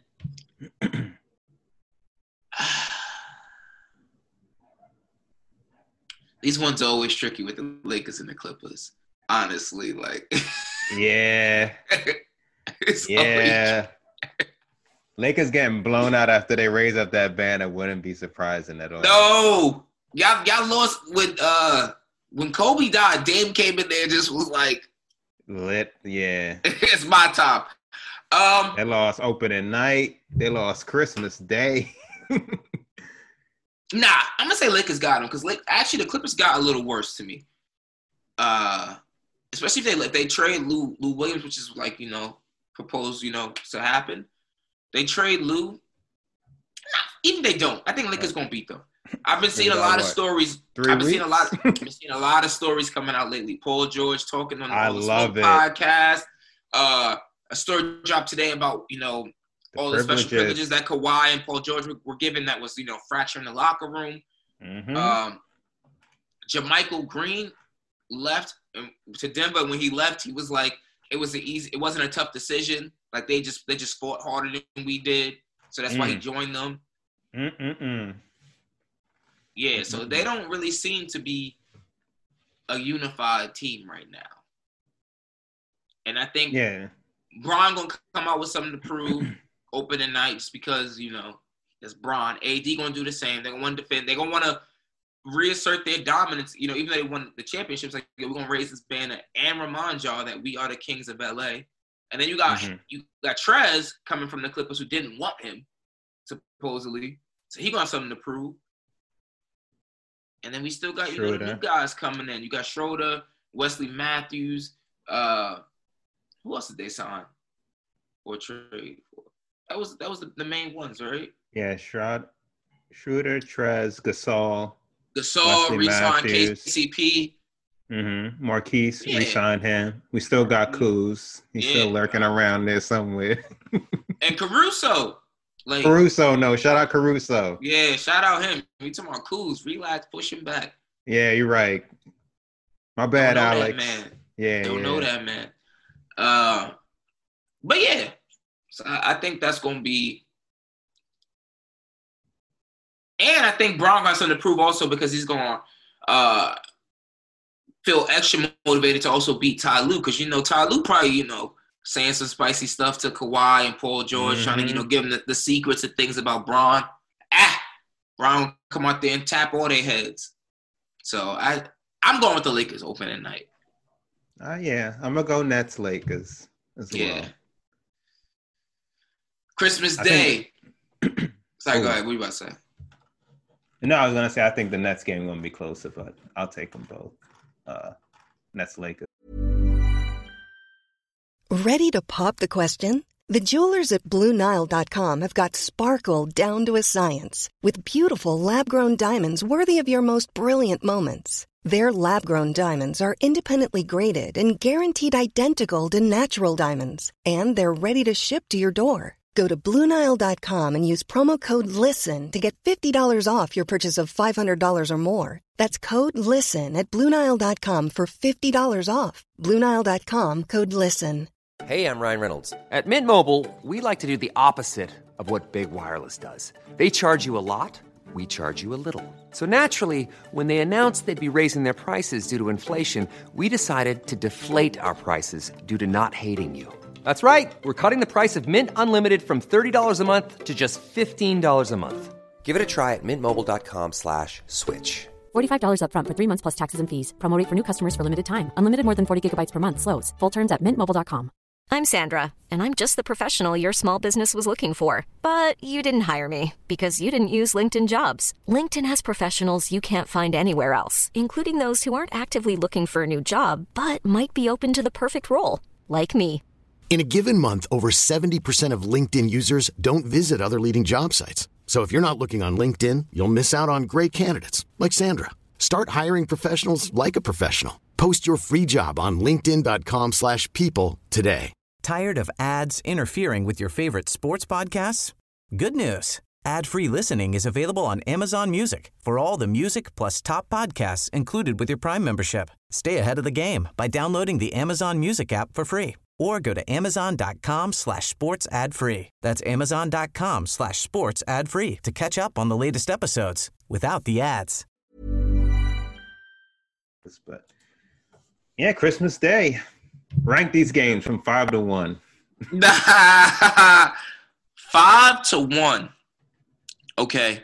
these ones are always tricky with the Lakers and the Clippers. Honestly, like Yeah. it's Yeah. Lakers getting blown out after they raise up that banner wouldn't be surprising at all. no, y'all y'all lost when uh when Kobe died. Dame came in there and just was like, Lit. Yeah. "It's my time." Um, They lost opening night. They lost Christmas Day. nah, I'm gonna say Lakers got them because actually the Clippers got a little worse to me. Uh, especially if they let they trade Lou Lou Williams, which is like, you know, proposed, you know, to happen. They trade Lou. Nah, even they don't. I think Lakers gonna beat them. I've been seeing a got lot of what? stories. Three I've been seeing a lot. weeks? I've been seeing a lot of stories coming out lately. Paul George talking on the I All the love Smoke it. podcast. Uh, a story dropped today about, you know, The all the special privileges that Kawhi and Paul George were, were given that was, you know, fracture in the locker room. Mm-hmm. Um, JaMychal Green left to Denver. When he left, he was like, it was an easy, it wasn't a tough decision. Like they just they just fought harder than we did. So that's mm. why he joined them. Mm-mm-mm. Yeah, so Mm-mm. they don't really seem to be a unified team right now. And I think yeah. Bron gonna come out with something to prove opening night just because, you know, it's Bron. A D gonna do the same. They're gonna want to defend. They're gonna want to reassert their dominance. You know, even though they won the championships, like we're gonna raise this banner and remind y'all that we are the kings of L A. And then you got mm-hmm. you got Trez coming from the Clippers who didn't want him, supposedly. So he gonna have something to prove. And then we still got you know, the new guys coming in. You got Schroeder, Wesley Matthews. Uh, who else did they sign or trade for? That was that was the, the main ones, right? Yeah, Schroeder, Schroeder, Trez, Gasol. Gasol re-signed K C P. Mm-hmm. Marquise yeah. re-signed him. We still got Kuz. He's yeah. still lurking around there somewhere. And Caruso. Like Caruso, no. Shout out Caruso. Yeah, shout out him. We talking about Kuz. Relax, push him back. Yeah, you're right. My bad, Don't know Alex. That, man. Yeah, Don't yeah. know that, man. Uh, but yeah, so I, I think that's going to be. And I think Bron got something to prove also because he's going to uh, feel extra motivated to also beat Ty Lue because, you know, Ty Lue probably, you know, saying some spicy stuff to Kawhi and Paul George, mm-hmm. trying to, you know, give them the, the secrets and things about Bron. Ah, Bron come out there and tap all their heads. So I, I'm going with the Lakers opening night. Uh, yeah, I'm going to go Nets Lakers as yeah. well. Christmas I Day. Think... Sorry, oh. go ahead. What are you about to say? No, I was going to say I think the Nets game is going to be closer, but I'll take them both. Uh, Nets Lakers. Ready to pop the question? The jewelers at Blue Nile dot com have got sparkle down to a science with beautiful lab-grown diamonds worthy of your most brilliant moments. Their lab-grown diamonds are independently graded and guaranteed identical to natural diamonds, and they're ready to ship to your door. Go to Blue Nile dot com and use promo code LISTEN to get fifty dollars off your purchase of five hundred dollars or more. That's code LISTEN at Blue Nile dot com for fifty dollars off. Blue Nile dot com, code LISTEN. Hey, I'm Ryan Reynolds. At Mint Mobile, we like to do the opposite of what Big Wireless does. They charge you a lot, we charge you a little. So naturally, when they announced they'd be raising their prices due to inflation, we decided to deflate our prices due to not hating you. That's right. We're cutting the price of Mint Unlimited from thirty dollars a month to just fifteen dollars a month. Give it a try at mintmobile.com slash switch. forty-five dollars up front for three months plus taxes and fees. Promo rate for new customers for limited time. Unlimited more than forty gigabytes per month. Slows full terms at mint mobile dot com. I'm Sandra, and I'm just the professional your small business was looking for. But you didn't hire me because you didn't use LinkedIn Jobs. LinkedIn has professionals you can't find anywhere else, including those who aren't actively looking for a new job, but might be open to the perfect role, like me. In a given month, over seventy percent of LinkedIn users don't visit other leading job sites. So if you're not looking on LinkedIn, you'll miss out on great candidates like Sandra. Start hiring professionals like a professional. Post your free job on linkedin.com slash people today. Tired of ads interfering with your favorite sports podcasts? Good news. Ad-free listening is available on Amazon Music for all the music plus top podcasts included with your Prime membership. Stay ahead of the game by downloading the Amazon Music app for free or go to amazon.com slash sports ad free. That's amazon.com slash sports ad free to catch up on the latest episodes without the ads. But yeah, Christmas Day. Rank these games from five to one. Five to one. Okay.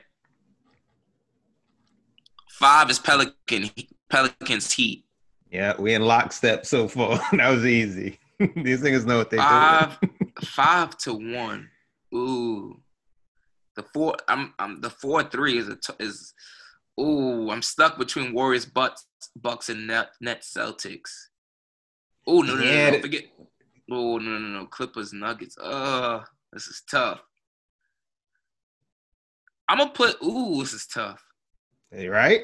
Five is Pelican Pelicans Heat. Yeah, we in lockstep so far. That was easy. These niggas know what they five, do. Five to one. Ooh. The four. I'm. I'm. The four three is a t- is. Ooh. I'm stuck between Warriors, Bucks, Bucks, and Net, Net Celtics. Oh no, no, no, no, no, forget. Oh no, no, no, Clippers, Nuggets. Uh, this is tough. I'm gonna put. Ooh, this is tough. Hey, right?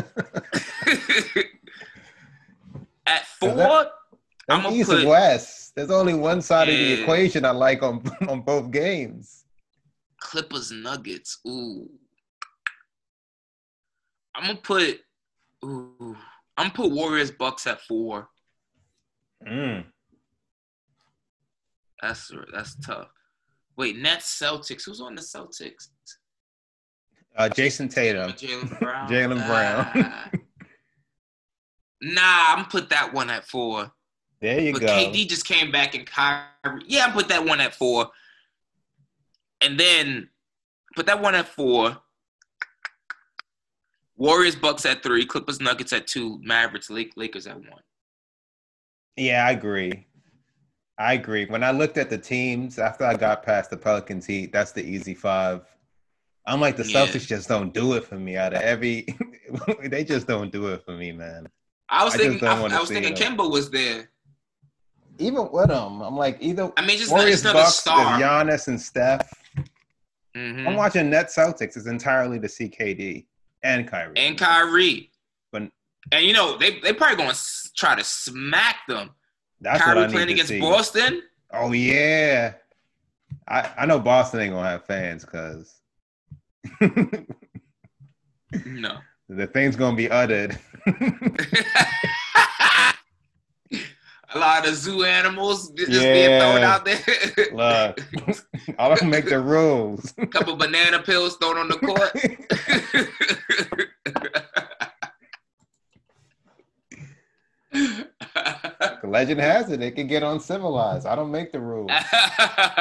At four, that, I'm gonna East put. West. There's only one side Yeah. of the equation I like on on both games. Clippers Nuggets. Ooh. I'm gonna put. Ooh. I'm gonna put Warriors Bucks at four. Mm. That's that's tough. Wait, Nets Celtics. Who's on the Celtics? Uh, Jason Tatum. Jaylen Brown. Jaylen Brown. Ah. Nah, I'm gonna put that one at four. There you but go. K D just came back and Kyrie. Yeah, I put that one at four. And then put that one at four. Warriors Bucks at three. Clippers Nuggets at two. Mavericks Lakers at one. Yeah, I agree. I agree. When I looked at the teams after I got past the Pelicans Heat, that's the easy five. I'm like the Yeah. Celtics just don't do it for me. Out of every, they just don't do it for me, man. I was I just thinking. don't I, wanna I was see thinking them. Kemba was there. Even with them, I'm like either I mean, just not, Warriors just not a Bucks is star. Giannis and Steph. Mm-hmm. I'm watching Nets Celtics is entirely to see K D and Kyrie. And Kyrie. But And you know they they probably gonna s- try to smack them. that's Kyrie what I need playing to against see. Boston. Oh yeah, I I know Boston ain't gonna have fans because No. the thing's gonna be uttered. A lot of zoo animals just being Yeah. thrown out there. Look, I don't make the rules. A couple banana pills thrown on the court. Legend has it, it can get uncivilized. I don't make the rules. uh,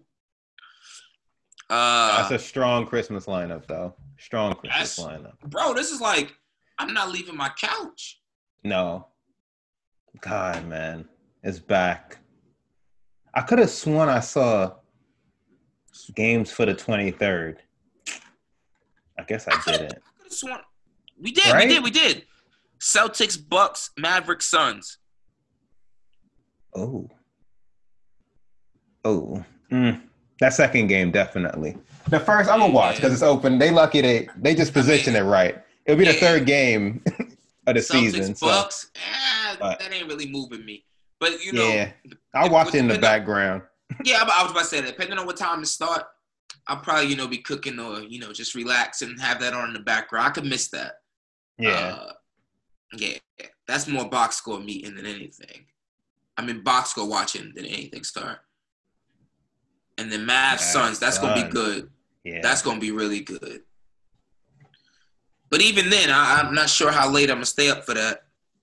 That's a strong Christmas lineup, though. Strong Christmas That's- lineup. bro, this is like I'm not leaving my couch. No. God, man. It's back. I could have sworn I saw games for the twenty-third. I guess I didn't. I could've sworn- We did, Right? we did, we did. Celtics, Bucks, Mavericks, Suns. Oh. Oh. Mm. That second game, definitely. The first, I'm going to watch because it's open. They lucky they they just position it right. It'll be the Yeah. third game of the Celtics, season. So, Bucks, eh, But- that ain't really moving me. But, you know, yeah. I'll watch it in the depending on- background. Yeah, I was about to say that. Depending on what time to start, I'll probably, you know, be cooking or, you know, just relax and have that on in the background. I could miss that. Yeah. Uh, yeah. That's more box score meeting than anything. I mean, box score watching than anything start. And then Mavs, Mavs, Suns, that's going to be Suns. good. Yeah. That's going to be really good. But even then, I, I'm not sure how late I'm going to stay up for that.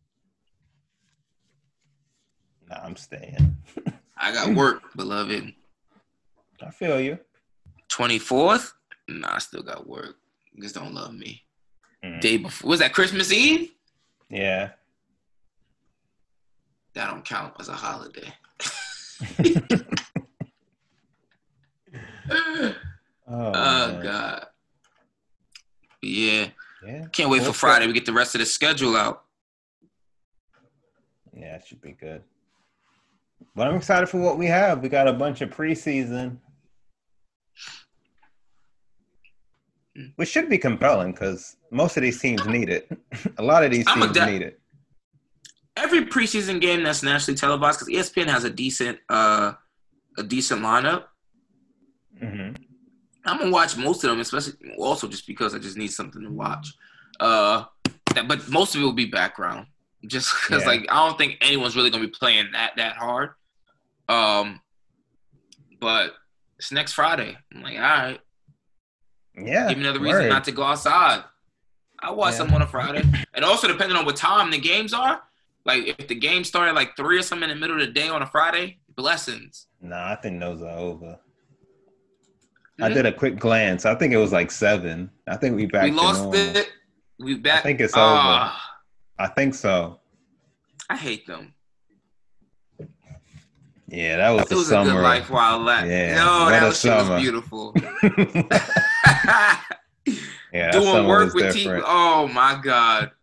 Nah, I'm staying. I got work, beloved. I feel you. twenty-fourth? Nah, I still got work. Niggas don't love me. Mm. Day before. Was that Christmas Eve? Yeah. That don't count as a holiday. Oh, Oh, man. God. Yeah. Yeah. Can't wait for What's Friday. up? We get the rest of the schedule out. Yeah, it should be good. But I'm excited for what we have. We got a bunch of preseason, which should be compelling because most of these teams need it. A lot of these I'm a teams de- need it. Every preseason game that's nationally televised, because E S P N has a decent uh, a decent lineup. Mm-hmm. I'm gonna watch most of them, especially also just because I just need something to watch. Uh, that, but most of it will be background, just because Yeah. like I don't think anyone's really gonna be playing that that hard. Um, but it's next Friday. I'm like, all right, Yeah. give me another reason word. not to go outside. I watch Yeah. some on a Friday, and also depending on what time the games are. Like if the game started at like three or something in the middle of the day on a Friday, blessings. Nah, I think those are over. I Mm-hmm. did a quick glance. I think it was like seven. I think we back We to lost normal. it. We back. I think it's Ah, I think so. I hate them. Yeah, that was It the was summer. a good life while I left. Yeah, No, what that a was, shit was summer. beautiful. Yeah, that Doing summer work was with team. different. Oh my God.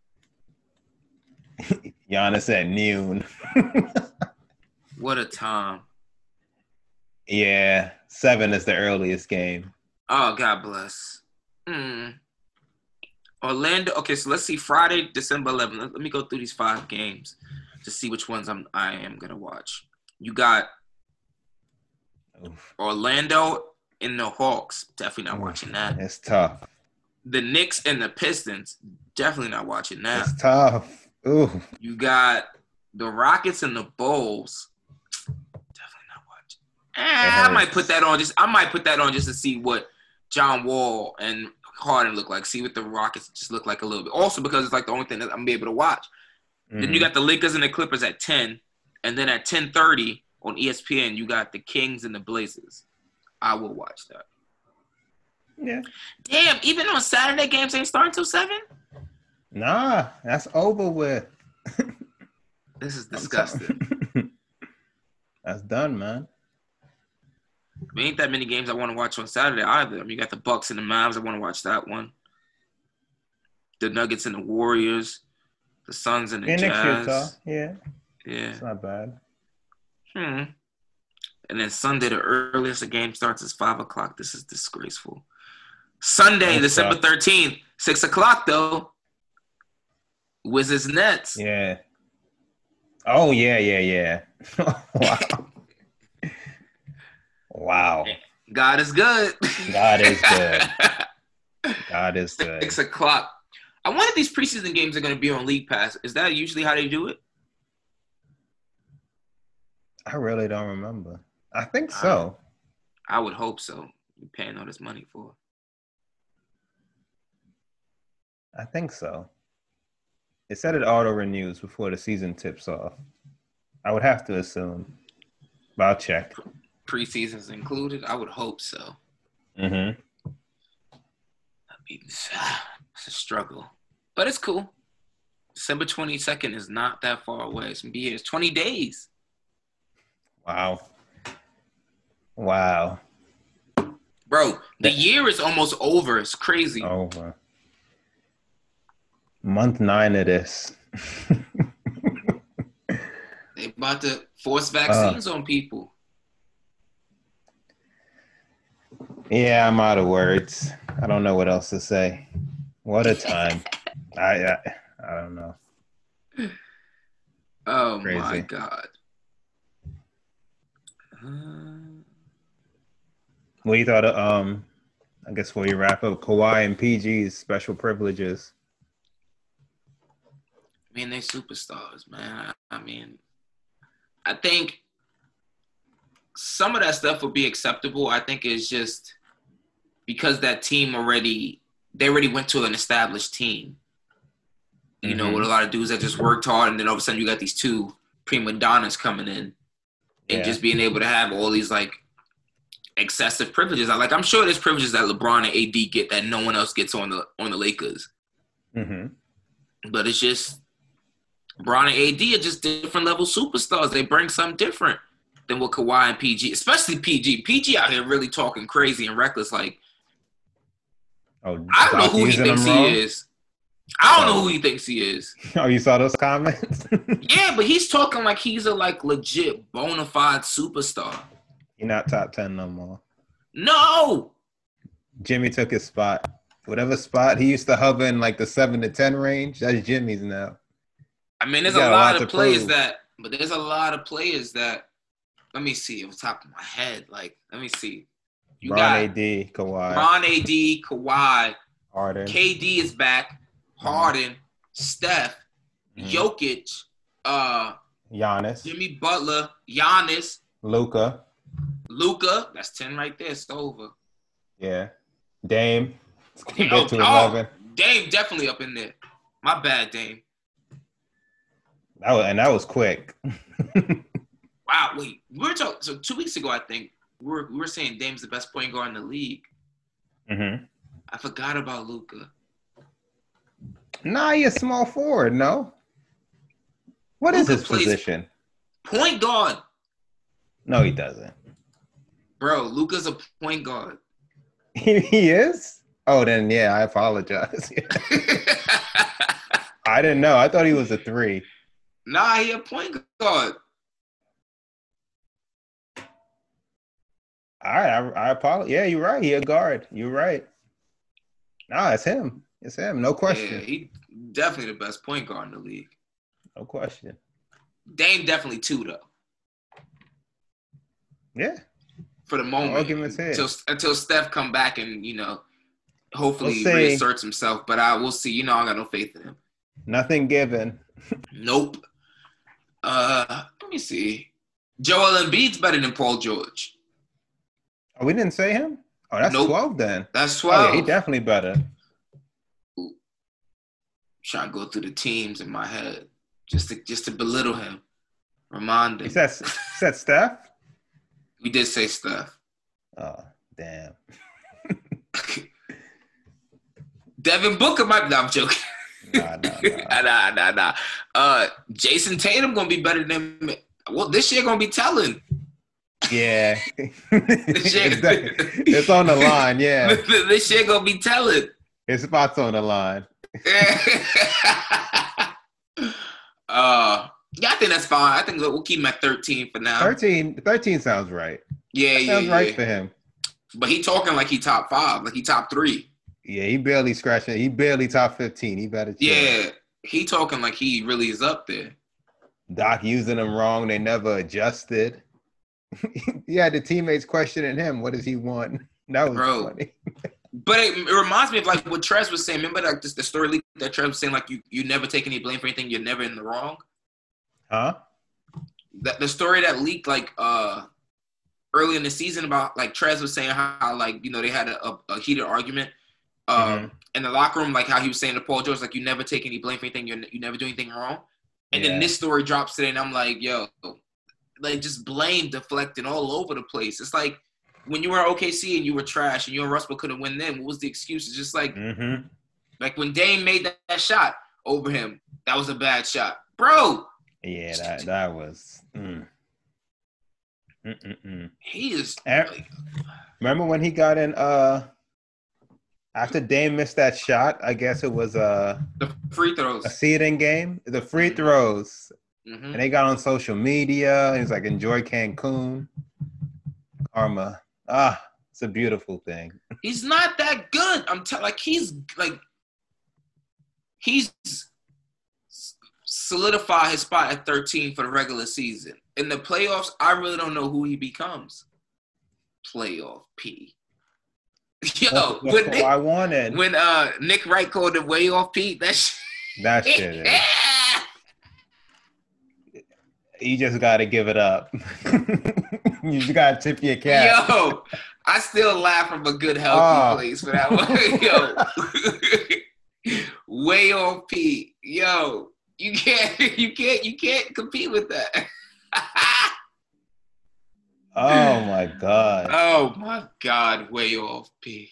Giannis at noon. What a time. Yeah, seven is the earliest game. Oh, God bless. Mm. Orlando. Okay, so let's see. Friday, December eleventh. Let, let me go through these five games to see which ones I'm I am gonna watch. You got Oof. Orlando and the Hawks. Definitely not Oof. watching that. It's tough. The Knicks and the Pistons. Definitely not watching that. It's tough. Ooh. You got the Rockets and the Bulls. Definitely not watching. Eh, I might put that on just. I might put that on just to see what John Wall and Harden look like. See what the Rockets just look like a little bit. Also because it's like the only thing that I'm gonna be able to watch. Mm-hmm. Then you got the Lakers and the Clippers at ten, and then at ten thirty on E S P N you got the Kings and the Blazers. I will watch that. Yeah. Damn, even on Saturday games ain't starting till seven? Nah, that's over with. This is disgusting. That's done, man. There ain't that many games I want to watch on Saturday either. I mean, you got the Bucks and the Mavs. I want to watch that one. The Nuggets and the Warriors. The Suns and the yeah, Jazz. next year, Utah. Yeah. Yeah. It's not bad. Hmm. And then Sunday, the earliest the game starts is five o'clock. This is disgraceful. Sunday, That's December thirteenth, six o'clock, though. Wizards Nets. Yeah. Oh, yeah, yeah, yeah. Wow. Wow. God is good. God is good. God is good. Six o'clock. I wonder if these preseason games are going to be on League Pass. Is that usually how they do it? I really don't remember. I think so. I, I would hope so. You're paying all this money for it. I think so. It said it auto renews before the season tips off. I would have to assume. But I'll check. Preseason's included? I would hope so. Mm-hmm. I mean, it's, it's a struggle. But it's cool. December twenty-second is not that far away. It's going to be here. It's twenty days. Wow. Wow. Bro, the year is almost over. It's crazy. Over. Month nine of this. They about to force vaccines uh, on people. Yeah, I'm out of words. I don't know what else to say. What a time. I, I I don't know. Oh, Crazy. My God. Uh... What do you thought of, um, I guess before you wrap up, Kawhi and P G's special privileges? I mean, they superstars, man. I mean, I think some of that stuff would be acceptable. I think it's just because that team already, they already went to an established team. You mm-hmm. know, with a lot of dudes that just worked hard, and then all of a sudden you got these two prima donnas coming in and yeah. just being able to have all these, like, excessive privileges. Like, I'm sure there's privileges that LeBron and A D get that no one else gets on the on the Lakers. Mm-hmm. But it's just LeBron and A D are just different level superstars. They bring something different than what Kawhi and P G, especially P G. P G out here really talking crazy and reckless. Like, oh, I don't know who he thinks he is. I don't oh. know who he thinks he is. Oh, you saw those comments? Yeah, but he's talking like he's a like legit bona fide superstar. You're not top ten no more. No. Jimmy took his spot. Whatever spot he used to hover in like the seven to ten range, that's Jimmy's now. I mean, there's a lot, a lot of players prove. that, but there's a lot of players that. Let me see off the top of my head. Like, let me see. You Bron got A D, Kawhi. Bron A D, Kawhi. Harden. K D is back. Harden, mm-hmm. Steph, mm-hmm. Jokic, uh, Giannis, Jimmy Butler, Giannis, Luka. Luka, that's ten right there. It's over. Yeah. Dame. Get oh, to eleven. Oh, Dame definitely up in there. My bad, Dame. That was, and that was quick. Wow, wait. We were talking, so two weeks ago, I think, we were, we were saying Dame's the best point guard in the league. Mm-hmm. I forgot about Luka. Nah, he's a small forward, no? What Luka is his position? Point guard. No, he doesn't. Bro, Luka's a point guard. He is? Oh, then, yeah, I apologize. I didn't know. I thought he was a three. Nah, he a point guard. All right, I, I apologize. Yeah, you're right. He a guard. You're right. Nah, it's him. It's him. No question. Yeah, he definitely the best point guard in the league. No question. Dame definitely two, though. Yeah. For the moment. Argument's here. Until, until Steph come back and, you know, hopefully we'll reasserts himself. But I will see. You know, I got no faith in him. Nothing given. Nope. Uh, let me see. Joel Embiid's better than Paul George. Oh, we didn't say him? Oh, that's nope. twelve then. That's twelve. Oh, yeah, he definitely better. Ooh. Trying to go through the teams in my head just to just to belittle him. Remind him. He said, said Steph? We did say Steph. Oh, damn. Devin Booker might. No, I'm joking. Nah, nah, nah. nah, nah, nah. Uh, Jason Tatum gonna be better than him. Well, this year gonna be telling. Yeah, it's, it's on the line. Yeah, this shit gonna be telling. His spot's on the line. uh, yeah, I think that's fine. I think we'll keep him at thirteen for now. thirteen, thirteen sounds right. Yeah, that yeah, sounds yeah. right for him. But he talking like he top five, like he top three. Yeah, he barely scratching. He barely top fifteen. He better. Chill. Yeah, he talking like he really is up there. Doc using them wrong. They never adjusted. Yeah, the teammates questioning him. What does he want? That was Bro. funny. But it, it reminds me of like what Trez was saying. Remember like this, the story leak that Trez was saying, like you, you never take any blame for anything. You're never in the wrong. Huh? That the story that leaked like uh early in the season about like Trez was saying how, how like you know they had a, a, a heated argument um mm-hmm. in the locker room, like how he was saying to Paul George, like you never take any blame for anything. You you never do anything wrong. And yeah. then this story drops today, and I'm like, yo, like just blame deflecting all over the place. It's like when you were O K C and you were trash and you and Russell couldn't win then, what was the excuse? It's just like, mm-hmm. like when Dame made that, that shot over him, that was a bad shot. Bro. Yeah, that, that was. Mm. Mm-mm-mm. He is. Like, remember when he got in, uh, after Dame missed that shot, I guess it was uh, the free throws. A seeding game, the free throws. Mm-hmm. And they got on social media. He was like, enjoy Cancun. Karma. Ah, it's a beautiful thing. He's not that good. I'm telling like he's like he's solidified his spot at thirteen for the regular season. In the playoffs, I really don't know who he becomes. Playoff P. Yo, that's, that's when what Nick, I wanted. When uh Nick Wright called it way off P, that shit. That shit is. You just got to give it up. You just got to tip your cap. Yo, I still laugh from a good healthy oh. place for that one. Yo, way off P. Yo, you can't, you can't, you can't compete with that. Oh my god. Oh my god, way off P.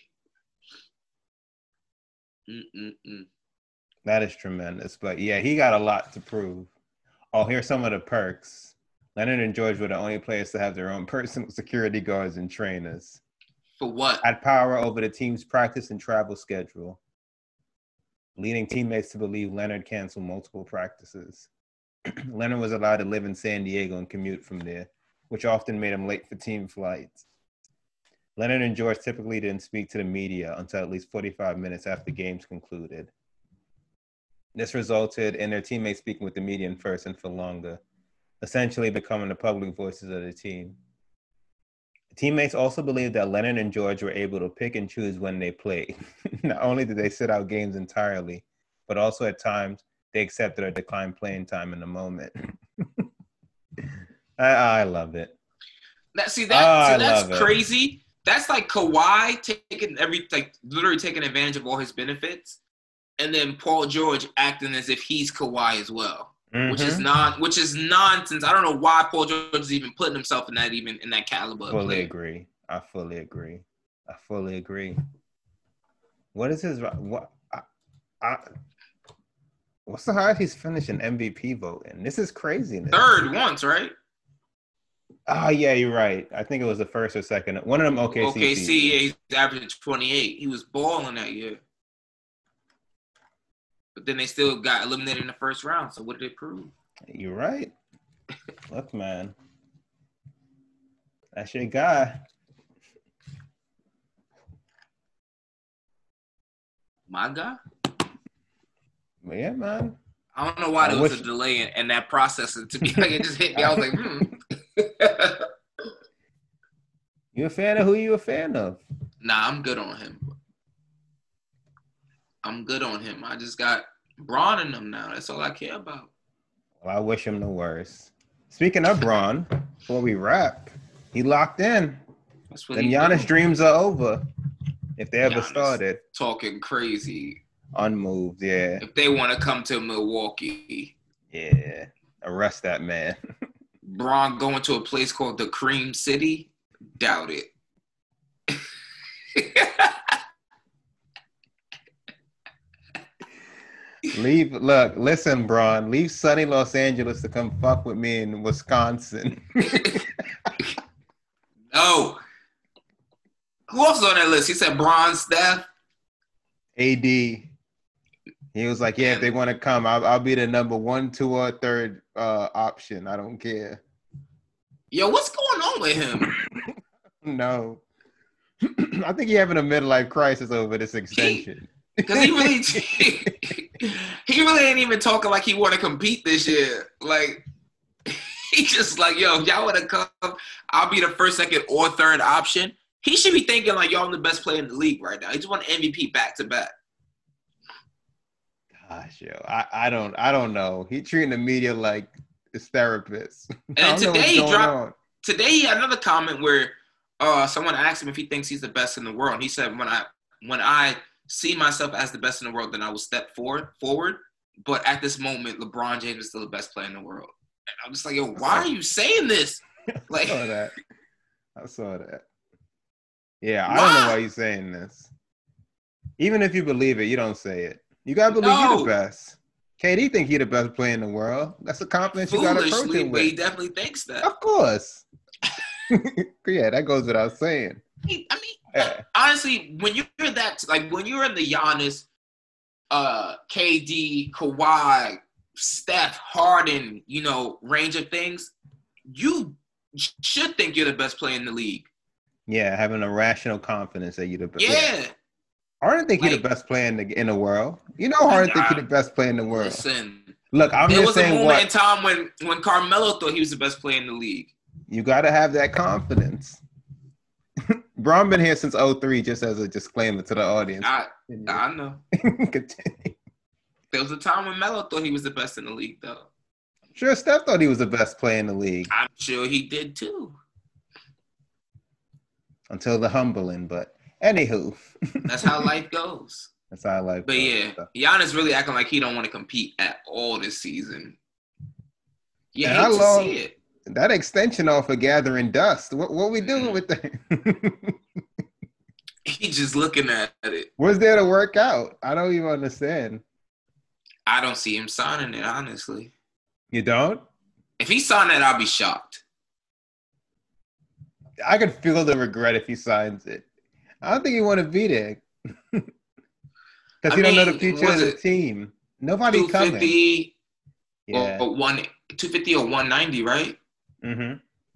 Mm-mm-mm. That is tremendous. But yeah, he got a lot to prove. Oh, here's some of the perks. Leonard and George were the only players to have their own personal security guards and trainers. For what? Had power over the team's practice and travel schedule, leading teammates to believe Leonard canceled multiple practices. Leonard was allowed to live in San Diego and commute from there, which often made him late for team flights. Leonard and George typically didn't speak to the media until at least forty-five minutes after games concluded. This resulted in their teammates speaking with the media in first and for longer, essentially becoming the public voices of the team. The teammates also believed that Leonard and George were able to pick and choose when they played. Not only did they sit out games entirely, but also at times they accepted or declined playing time in the moment. I, I love it. That, see, that, oh, see, that's crazy. It. That's like Kawhi taking every, like literally taking advantage of all his benefits. And then Paul George acting as if he's Kawhi as well, mm-hmm. which is non, which is nonsense. I don't know why Paul George is even putting himself in that even in that caliber. I fully of play. agree. I fully agree. I fully agree. What is his what? I, I, what's the highest he's finished in M V P voting? This is craziness. Third once, right? Oh yeah, you're right. I think it was the first or second. One of them O K C. O K C, yeah, he's averaging twenty-eight. He was balling that year. But then they still got eliminated in the first round. So what did it prove? You're right. Look, man. That's your guy. My guy? Yeah, man. I don't know why I there was wish... a delay in, in that process. To be like, it just hit me. I was like, hmm. You a fan of who you a fan of? Nah, I'm good on him. I'm good on him. I just got Braun in them now. That's all I care about. Well, I wish him the worst. Speaking of Braun, before we wrap, he locked in. That's what Them he Giannis do. dreams are over. If they ever Giannis started. Talking crazy. Unmoved, yeah. If they want to come to Milwaukee. Yeah. Arrest that man. Braun going to a place called the Cream City? Doubt it. Leave, look, listen, Braun. Leave sunny Los Angeles to come fuck with me in Wisconsin. No. Who else is on that list? He said Braun, Steph. A D. He was like, yeah, if they want to come, I'll, I'll be the number one, two, or third uh, option. I don't care. Yo, what's going on with him? No. I think he's having a midlife crisis over this extension. Because he, he really he really ain't even talking like he want to compete this year. Like, he just like, yo, y'all want to come, I'll be the first, second, or third option. He should be thinking like, y'all, I'm the best player in the league right now. He just want an M V P back to back. Gosh, yo, I, I don't I don't know. He treating the media like his therapist. And today he dropped. On. Today he had another comment where uh, someone asked him if he thinks he's the best in the world. And he said, "When I when I see myself as the best in the world, then I will step forward forward. But at this moment, LeBron James is still the best player in the world." And I'm just like, yo, why are you saying this? Like, I saw that. I saw that. Yeah, I why? don't know why you're saying this. Even if you believe it, you don't say it. You gotta believe no. you're the best. K D think he's the best player in the world. That's a confidence you gotta approach him with. He definitely thinks that. Of course. Yeah, that goes without saying. I mean, yeah. honestly, when you're that, like when you're in the Giannis, uh, K D, Kawhi, Steph, Harden, you know, range of things, you should think you're the best player in the league. Yeah, having a rational confidence that you're the best. Yeah. yeah. Harden think like, he's the best player in the in the world. You know, Harden think he's the best player in the world. Listen, look, I'm there just saying what. There was a moment in time when when Carmelo thought he was the best player in the league. You got to have that confidence. Braun been here since oh three, just as a disclaimer to the audience. I, I know. Continue. There was a time when Melo thought he was the best in the league, though. Sure, Steph thought he was the best player in the league. I'm sure he did, too. Until the humbling, but anywho. That's how life goes. That's how life but goes. But yeah, Giannis really acting like he don't want to compete at all this season. You and hate I to love see it. That extension offer gathering dust. What what we doing with that? He just looking at it. What's there to work out? I don't even understand. I don't see him signing it, honestly. You don't? If he signed it, I'll be shocked. I could feel the regret if he signs it. I don't think he want to be there. Because he mean, don't know the future of the team. Nobody coming. Yeah. Or, or one, two fifty or one ninety, right? Mm-hmm.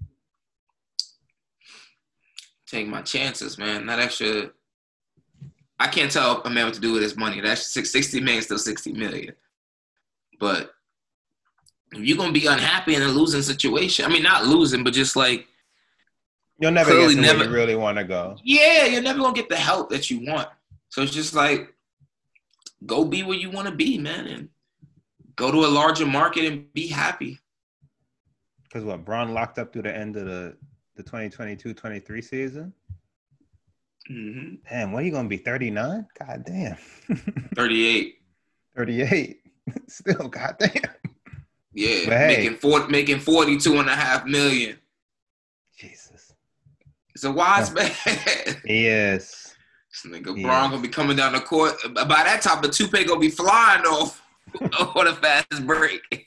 Take my chances, man. That extra – I can't tell a man what to do with his money. That sixty million is still sixty million. But if you're going to be unhappy in a losing situation – I mean, not losing, but just like – You'll never get to where you really want to go. Yeah, you're never going to get the help that you want. So it's just like, go be where you want to be, man, and go to a larger market and be happy. Because what, Braun locked up through the end of the, the twenty twenty-two twenty-three season? Mm-hmm. Damn, what are you going to be, thirty-nine? God damn. thirty-eight. thirty-eight. Still, god damn. Yeah, hey, making, four, making forty-two and a half million. Jesus. It's a wise man. He is. This nigga he Braun is. Gonna be coming down the court. By that time, the toupee gonna be flying off on a fast break.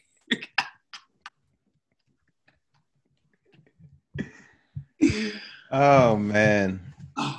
Oh man. Oh.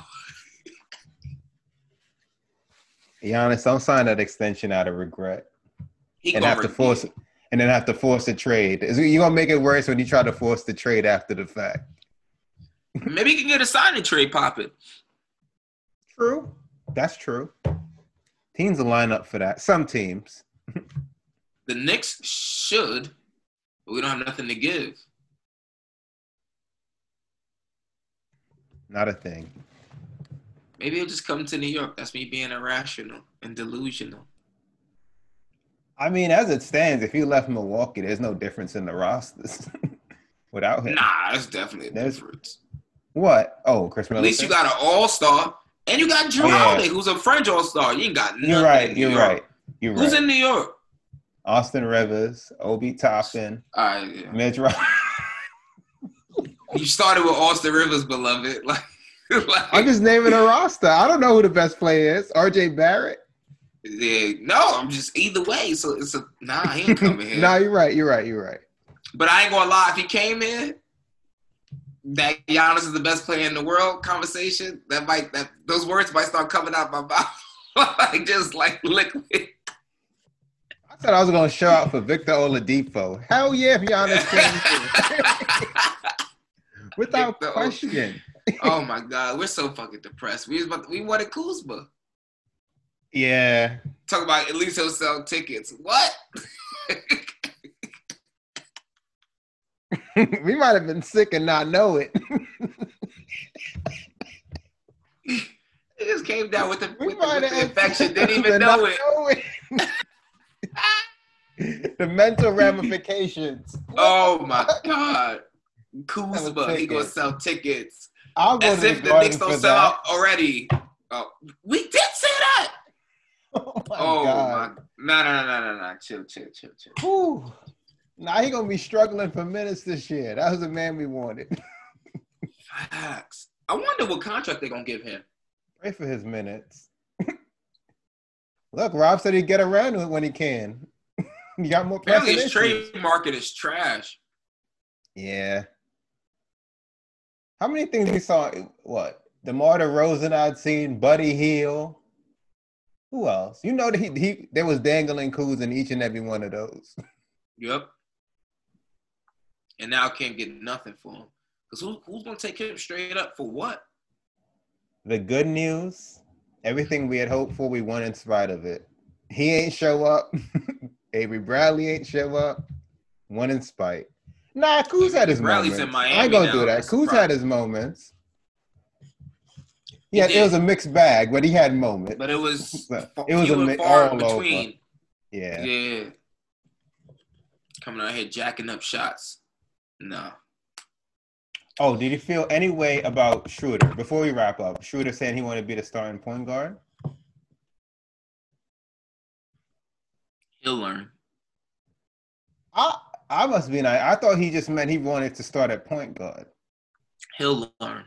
Giannis, don't sign that extension out of regret. He and have to force it, and then have to force a trade. You're gonna make it worse when you try to force the trade after the fact. Maybe he can get a signing trade popping. True. That's true. Teams will line up for that. Some teams. The Knicks should, but we don't have nothing to give. Not a thing. Maybe he'll just come to New York. That's me being irrational and delusional. I mean, as it stands, if he left Milwaukee, there's no difference in the rosters without him. Nah, that's definitely a There's, difference. What? Oh, Chris Middleton. At least you got an all-star, and you got Drew Oh, yeah. Holiday, who's a French all-star. You ain't got nothing. You're right. in New You're York. right. You're Who's right. in New York? Austin Rivers, Obi Toppin, All right, yeah. Mitch Robinson. You started with Austin Rivers, beloved. Like, like I'm just naming a roster. I don't know who the best player is. R J Barrett? yeah, no, I'm just either way. So it's a nah. He ain't coming here. No, you're right. You're right. You're right. But I ain't gonna lie. If he came in, that Giannis is the best player in the world conversation, that might that those words might start coming out my mouth like just like liquid. I said I was going to show out for Victor Oladipo. Hell yeah, if Giannis came in. Without Victor question. Oh my God, we're so fucking depressed. We was about to, we wanted Kuzma. Yeah. Talk about at least he'll sell tickets. What? We might have been sick and not know it. It just came down with the, We with the, might with the have infection. Didn't even and know not it. know it. The mental ramifications. Oh my God. Sell Kuzma, he gonna tickets. sell tickets. I'll go As to if the the Knicks Garden don't for sell that. out already. Oh, we did say that. Oh my Oh God. my! No, no, no, no, no! Chill, chill, chill, chill. Whew. Now he gonna be struggling for minutes this year. That was the man we wanted. Facts. I wonder what contract they're gonna give him. Pray for his minutes. Look, Rob said he'd get around to it when he can. You got more Apparently, pressing his trade issues. market is trash. Yeah. How many things we saw? What? DeMar DeRozan I'd seen, Buddy Hield. Who else? You know that he, he there was dangling coups in each and every one of those. Yep. And now can't get nothing for him. Because who, who's gonna take him straight up for what? The good news, everything we had hoped for, we won in spite of it. He ain't show up. Avery Bradley ain't show up. Won in spite. Nah, Kuz had his Bradley's moments. in Miami I ain't gonna now. do that. That's Kuz surprising. had his moments. Yeah, did. it was a mixed bag, but he had moments. But it was It was few a and mi- far all in over. between. Yeah. Yeah. Coming out here jacking up shots. No. Oh, did you feel any way about Schroeder? Before we wrap up, Schroeder saying he wanted to be the starting point guard. He'll learn. I I must be nice. I thought he just meant he wanted to start at point guard. He'll learn.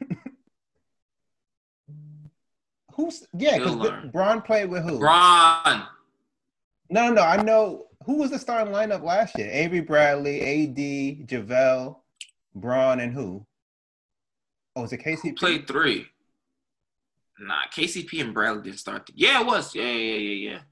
Who's yeah? He'll Because learn. Braun played with who? Bron. No, no, I know who was the starting lineup last year. Avery Bradley, A D, JaVale, Braun, and who? Oh, was it K C P? Played three. Nah, K C P and Bradley didn't start. The- yeah, it was. Yeah, yeah, yeah, yeah.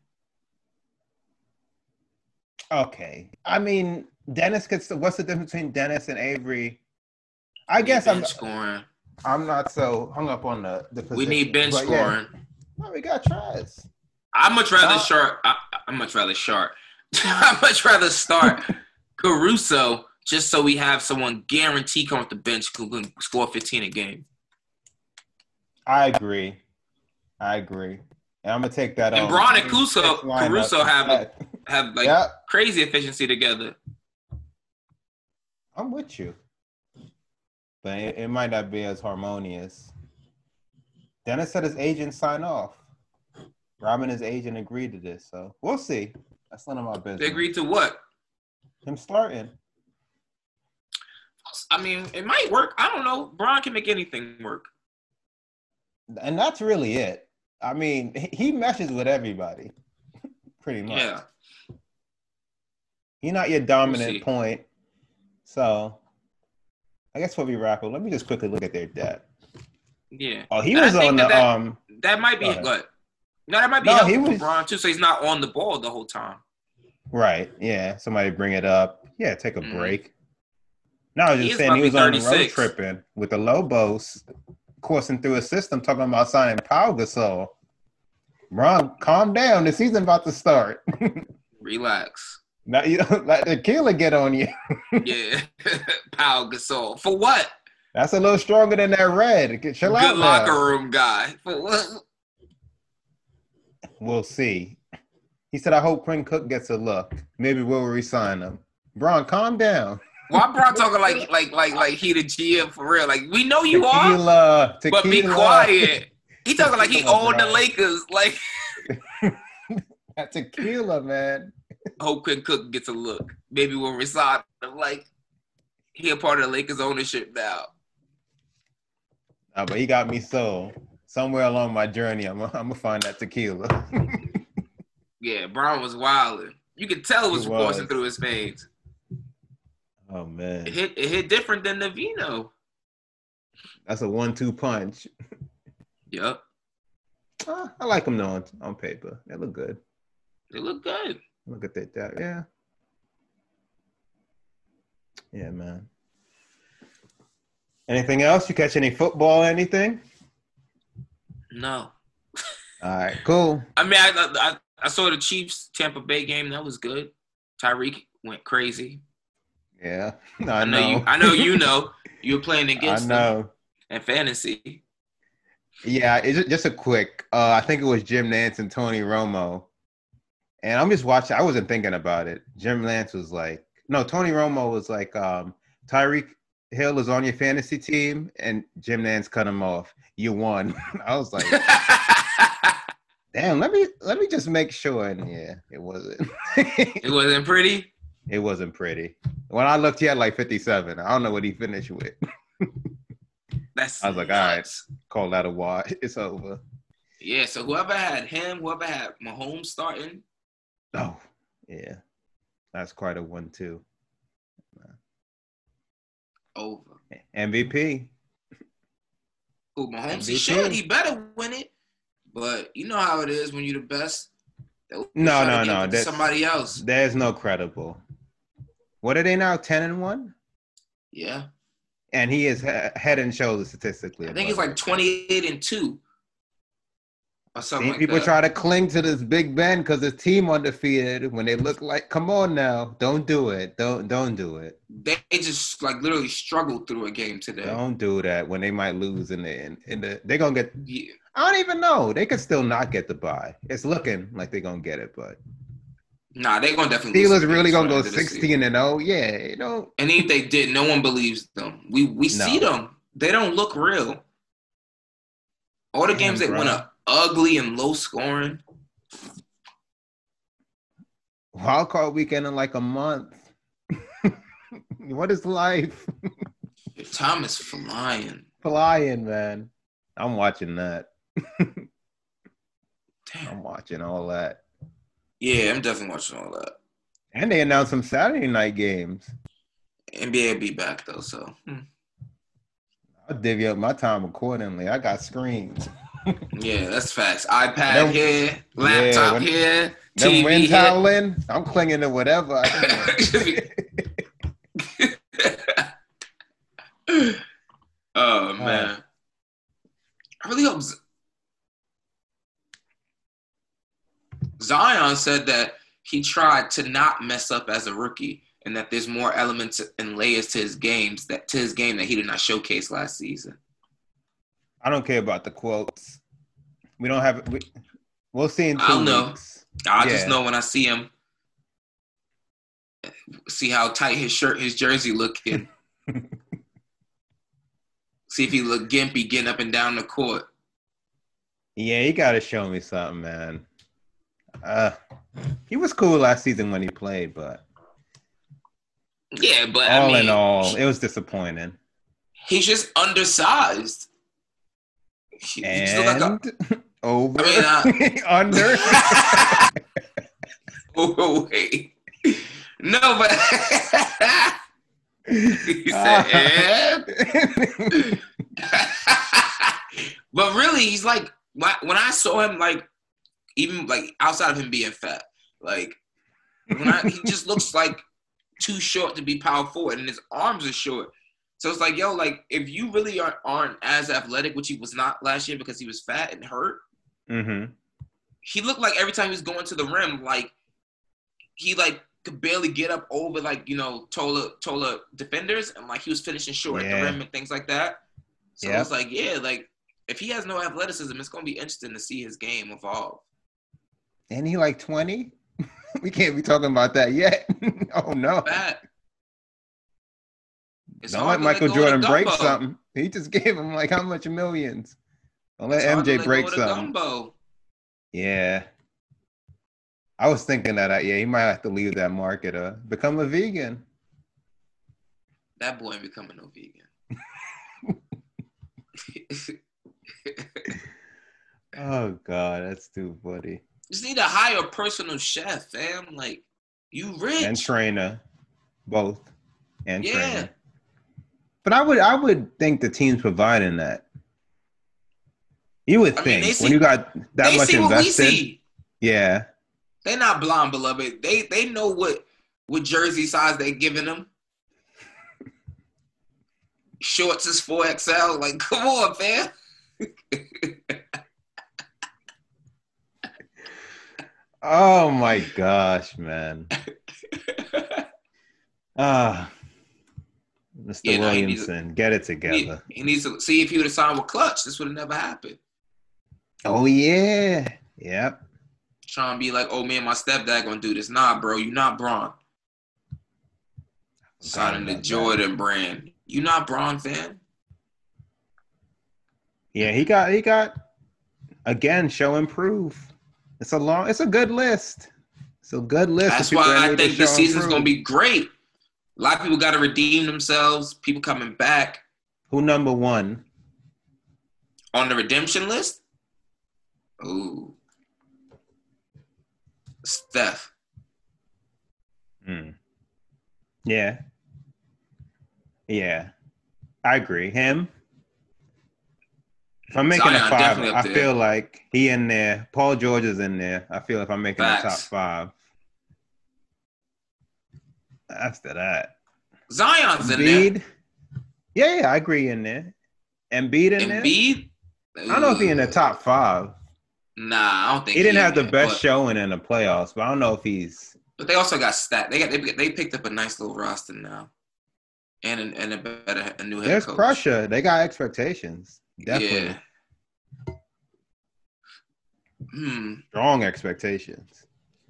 Okay. I mean, Dennis could still, what's the difference between Dennis and Avery? I We guess need I'm bench scoring. I'm not so hung up on the, the position. We need bench but yeah. scoring. No, we got Trez. I'd much rather Uh, start. I, I'd much rather start. I'd much rather start Caruso just so we have someone guaranteed come off the bench who can score fifteen a game. I agree. I agree. And I'm gonna take that And on. Braun and Caruso, Next lineup. Caruso have a, have like Yeah. crazy efficiency together. I'm with you. But it, it might not be as harmonious. Dennis said his agent signed off. Robin, his agent, agreed to this, so we'll see. That's none of my business. They agreed to what? Him starting. I mean, it might work. I don't know. Braun can make anything work. And that's really it. I mean, he- he meshes with everybody, pretty much. Yeah. He's not your dominant see. point. So, I guess before we wrap up, let me just quickly look at their debt. Yeah. Oh, he And I was think on that the that, um. that might be go ahead. good. No, that might be No, helpful he for was- Braun too, so he's not on the ball the whole time. Right. Yeah. Somebody bring it up. Yeah. Take a Mhm. break. No, I was He just is saying about he to was be on the road thirty-six. tripping with the Lobos, coursing through a system, talking about signing Pau Gasol. Ron, calm down. The season about to start. Relax. Now you don't let the killer get on you. Yeah. Pau Gasol. For what? That's a little stronger than that red. Chill Good out locker now. room guy. We'll see. He said, I hope Quinn Cook gets a look. Maybe we'll resign him. Bron, calm down. Why Bron talking like like like like he the G M for real? Like we know you Tequila, are, tequila. but be quiet. He talking like he Tequila, owned the bro. Lakers. Like That tequila, man. hope Quinn Cook gets a look. Maybe we'll resign him. Like he a part of the Lakers ownership now. Nah, but he got me sold. Somewhere along my journey, I'm gonna I'm find that tequila. Yeah, Bron was wilding. You could tell it was, He was. coursing through his veins. Oh, man. It hit it hit different than the Vino. That's a one two punch. Yep. Uh, I like them though on, on paper. They look good. They look good. Look at that, that. Yeah. Yeah, man. Anything else? You catch any football, anything? No. All right, cool. I mean, I, I I saw the Chiefs Tampa Bay game. That was good. Tyreek went crazy. Yeah, I, I know, know. you. I know you know. You were playing I against know. them in fantasy. Yeah, it's just, just a quick. Uh, I think it was Jim Nance and Tony Romo, and I'm just watching. I wasn't thinking about it. Jim Nance was like, no, Tony Romo was like, um, Tyreek Hill is on your fantasy team, and Jim Nance cut him off. You won. I was like, damn. Let me let me just make sure. And yeah, it wasn't. It wasn't pretty. It wasn't pretty. When I looked, he had like fifty-seven. I don't know what he finished with. That's I was like, nuts. all right, call that a wash. It's over. Yeah, so whoever had him, whoever had Mahomes starting. Oh, yeah. That's quite a one, too. Over. M V P. Who, Mahomes? M V P. He should. He better win it. But you know how it is when you're the best. They'll No, try to no, give no. it to That- somebody else. There's no credible. What are they now? ten and one? Yeah. And he is he- head and shoulders statistically. I think it's above like twenty-eight and two. Or something See, like people that. try to cling to this Big Ben because his team undefeated when they look like, come on now, don't do it, don't don't do it, They just like literally struggled through a game today. don't do that when they might lose in the in, in the they're gonna get. Yeah. I don't even know, they could still not get the bye. It's looking like they're gonna get it, but Nah, they're gonna definitely lose Steelers some really games gonna by go the end of the sixteen season. and oh, yeah, you know. And if they did, no one believes them. We we No. see them. They don't look real. All the games Damn, that bro. went up ugly and low scoring. Wild card weekend in like a month. What is life? Time is flying. Flying, man. I'm watching that. Damn. I'm watching all that. Yeah, I'm definitely watching all that. And they announced some Saturday night games. N B A will be back though, so hmm. I'll divvy up my time accordingly. I got screens. yeah, that's facts. iPad Them- here, laptop when- here, Them T V wind here. howling, I'm clinging to whatever I can. Oh man, I really hope Z- Zion said that he tried to not mess up as a rookie, and that there's more elements and layers to his games that to his game that he did not showcase last season. I don't care about the quotes. We don't have we, we'll see in two I'll know. weeks. I Yeah. just know when I see him, see how tight his shirt, his jersey looking. See if he look gimpy getting up and down the court. Yeah, you gotta show me something, man. Uh he was cool last season when he played, but Yeah, but all I mean, in all, it was disappointing. he's just undersized. He, he just look like a, And over I mean, uh, under. oh, wait. No, but he said, and? But really, he's like, when I saw him, like, even like outside of him being fat, like, when I, he just looks like too short to be power forward, and his arms are short. So it's like, yo, like, if you really aren't, aren't as athletic, which he was not last year because he was fat and hurt, Mm-hmm. he looked like every time he was going to the rim, like, he, like, could barely get up over like, you know, taller, taller defenders. And like he was finishing short Yeah. at the rim and things like that. So Yep. it's like, yeah, like if he has no athleticism, it's going to be interesting to see his game evolve. And he like twenty? We can't be talking about that yet. Oh, no. Bad. It's Don't hard let to Michael let go of Jordan the break gumbo. something. He just gave him like how much millions? Don't let It's hard M to J let break go of the something. gumbo. Yeah. I was thinking that, uh, yeah, he might have to leave that market, uh, become a vegan. That boy ain't becoming no vegan. Oh, God, that's too funny. Just need to hire a personal chef, fam. Like, you rich. And trainer, both, and Yeah. trainer. But I would, I would think the team's providing that. You would I mean, think they see- when you got that they much see what we invested. see. Yeah, They're not blind, beloved. They they know what what jersey size they giving them. Shorts is four X L. Like, come on, fam. Oh my gosh, man. Ah, Mister Yeah, no, he needs Williamson, get it He, together. he needs to see if he would have signed with Clutch. This would have never happened. Oh yeah, yep. Trying to be like, oh man, my stepdad gonna do this. Nah, bro, you not Braun. Signing the about that. Jordan brand. You not Braun fan? Yeah, he got he got again. Show improve. It's a long. It's a good list. It's a good list. That's of people why that I need to think this show season's improve. gonna be great. A lot of people got to redeem themselves. People coming back Who number one? on the redemption list. Ooh, Steph. Hmm. Yeah. Yeah. I agree. Him. If I'm making Zion a five, definitely up I there. feel like he in there. Paul George is in there. I feel if I'm making the top Facts. five. After that, Zion's in there. Embiid. Yeah, yeah, I agree in there. Embiid in there. Embiid. I don't know if he in the top five. Nah, I don't think He didn't in have the there, best but, showing in the playoffs, but I don't know if he's. But they also got stat. They got they, they picked up a nice little roster now, and an, and a better a new head There's coach. pressure. They got expectations. Definitely Yeah. Hmm. strong expectations.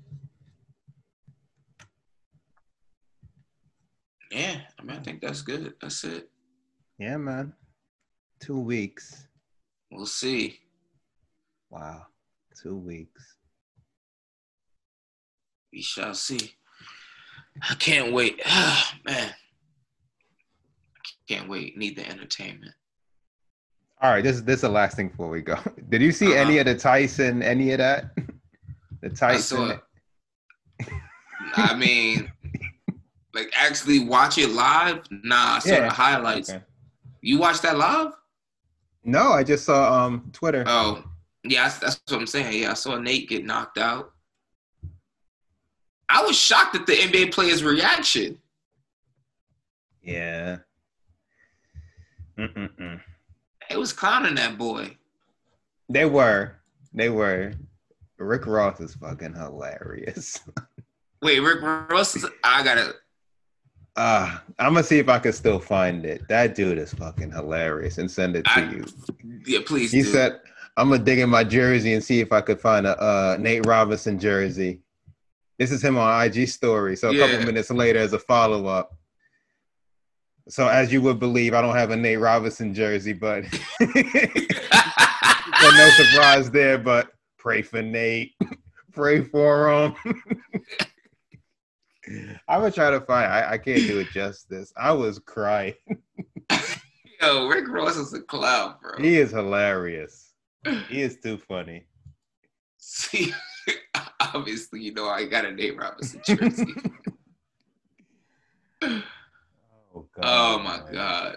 Yeah, I mean, I think that's good. That's it. Yeah, man. Two weeks. We'll see. Wow. Two weeks. We shall see. I can't wait. Man. I can't wait. Need the entertainment. All right, this, this is the last thing before we go. Did you see Uh-huh. any of the Tyson, any of that? The I saw Tyson. it. I mean, like actually watch it live? Nah, I saw Yeah. the highlights. Okay. You watched that live? No, I just saw um Twitter. Oh, yeah, that's, that's what I'm saying. Yeah, I saw Nate get knocked out. I was shocked at the N B A players' reaction. Yeah. Mm-mm-mm. It was clowning that boy. They were. They were. Rick Ross is fucking hilarious. Wait, Rick Ross? is- I gotta. Uh, I'm gonna see if I can still find it. That dude is fucking hilarious and send it to I- you. Yeah, please. He do. said, I'm gonna dig in my jersey and see if I could find a uh, Nate Robinson jersey. This is him on I G story. So a Yeah. couple minutes later as a follow-up. So as you would believe, I don't have a Nate Robinson jersey, but so no surprise there, but pray for Nate. Pray for him. I would try to find I, I can't do it justice. I was crying. Yo, Rick Ross is a clown, bro. He is hilarious. He is too funny. See, obviously, you know I got a Nate Robinson jersey. Oh, God. Oh my god.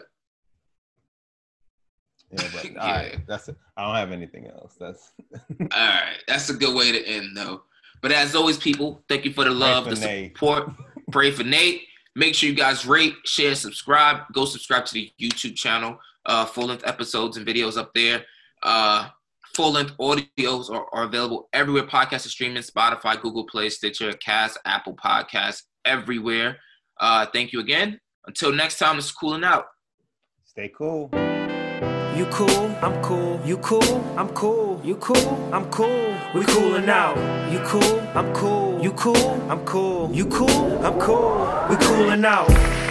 Yeah, but Yeah. all right, that's it. I don't have anything else. That's All right, that's a good way to end, though. But as always, people, thank you for the love, for the Nate. support. Pray for Nate. Make sure you guys rate, share, subscribe. Go subscribe to the YouTube channel. Uh, full length episodes and videos up there. Uh, full-length audios are, are available everywhere podcasts are streaming: Spotify, Google Play, Stitcher, Cast, Apple Podcasts, everywhere. Uh, thank you again. Until next time, this is Cooling Out. Stay cool. You cool, I'm cool. You cool, I'm cool. You cool, I'm cool. We coolin' out. You cool, I'm cool. You cool, I'm cool. You cool, I'm cool. We coolin' out.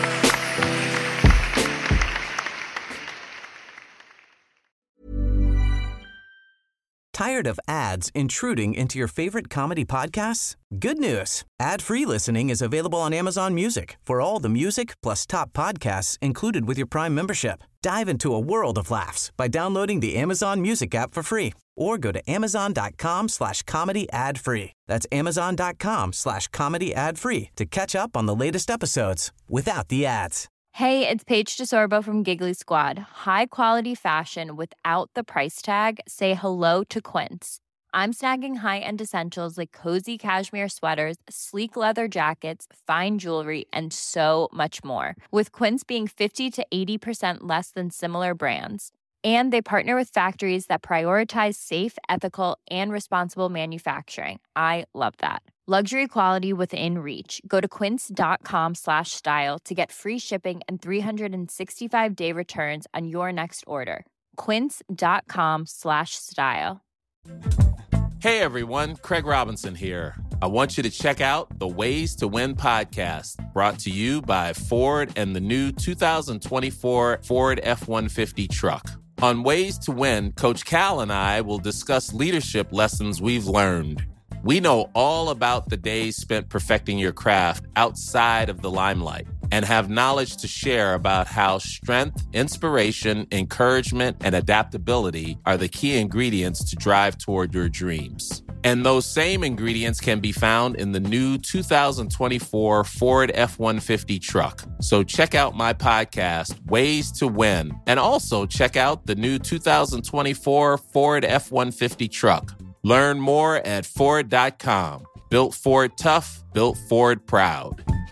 Tired of ads intruding into your favorite comedy podcasts? Good news. Ad-free listening is available on Amazon Music for all the music plus top podcasts included with your Prime membership. Dive into a world of laughs by downloading the Amazon Music app for free or go to amazon.com slash comedy ad free. That's amazon.com slash comedy ad free to catch up on the latest episodes without the ads. Hey, it's Paige DeSorbo from Giggly Squad. High quality fashion without the price tag. Say hello to Quince. I'm snagging high-end essentials like cozy cashmere sweaters, sleek leather jackets, fine jewelry, and so much more. With Quince being fifty to eighty percent less than similar brands. And they partner with factories that prioritize safe, ethical, and responsible manufacturing. I love that. Luxury quality within reach. Go to quince.com slash style to get free shipping and three sixty-five day returns on your next order. Quince.com slash style. Hey everyone, Craig Robinson here. I want you to check out the Ways to Win podcast, brought to you by Ford and the new two thousand twenty-four Ford F one fifty truck. On Ways to Win, Coach Cal and I will discuss leadership lessons we've learned. We know all about the days spent perfecting your craft outside of the limelight and have knowledge to share about how strength, inspiration, encouragement, and adaptability are the key ingredients to drive toward your dreams. And those same ingredients can be found in the new two thousand twenty-four Ford F one fifty truck. So check out my podcast, Ways to Win, and also check out the new two thousand twenty-four Ford F one fifty truck. Learn more at Ford dot com. Built Ford tough, built Ford proud.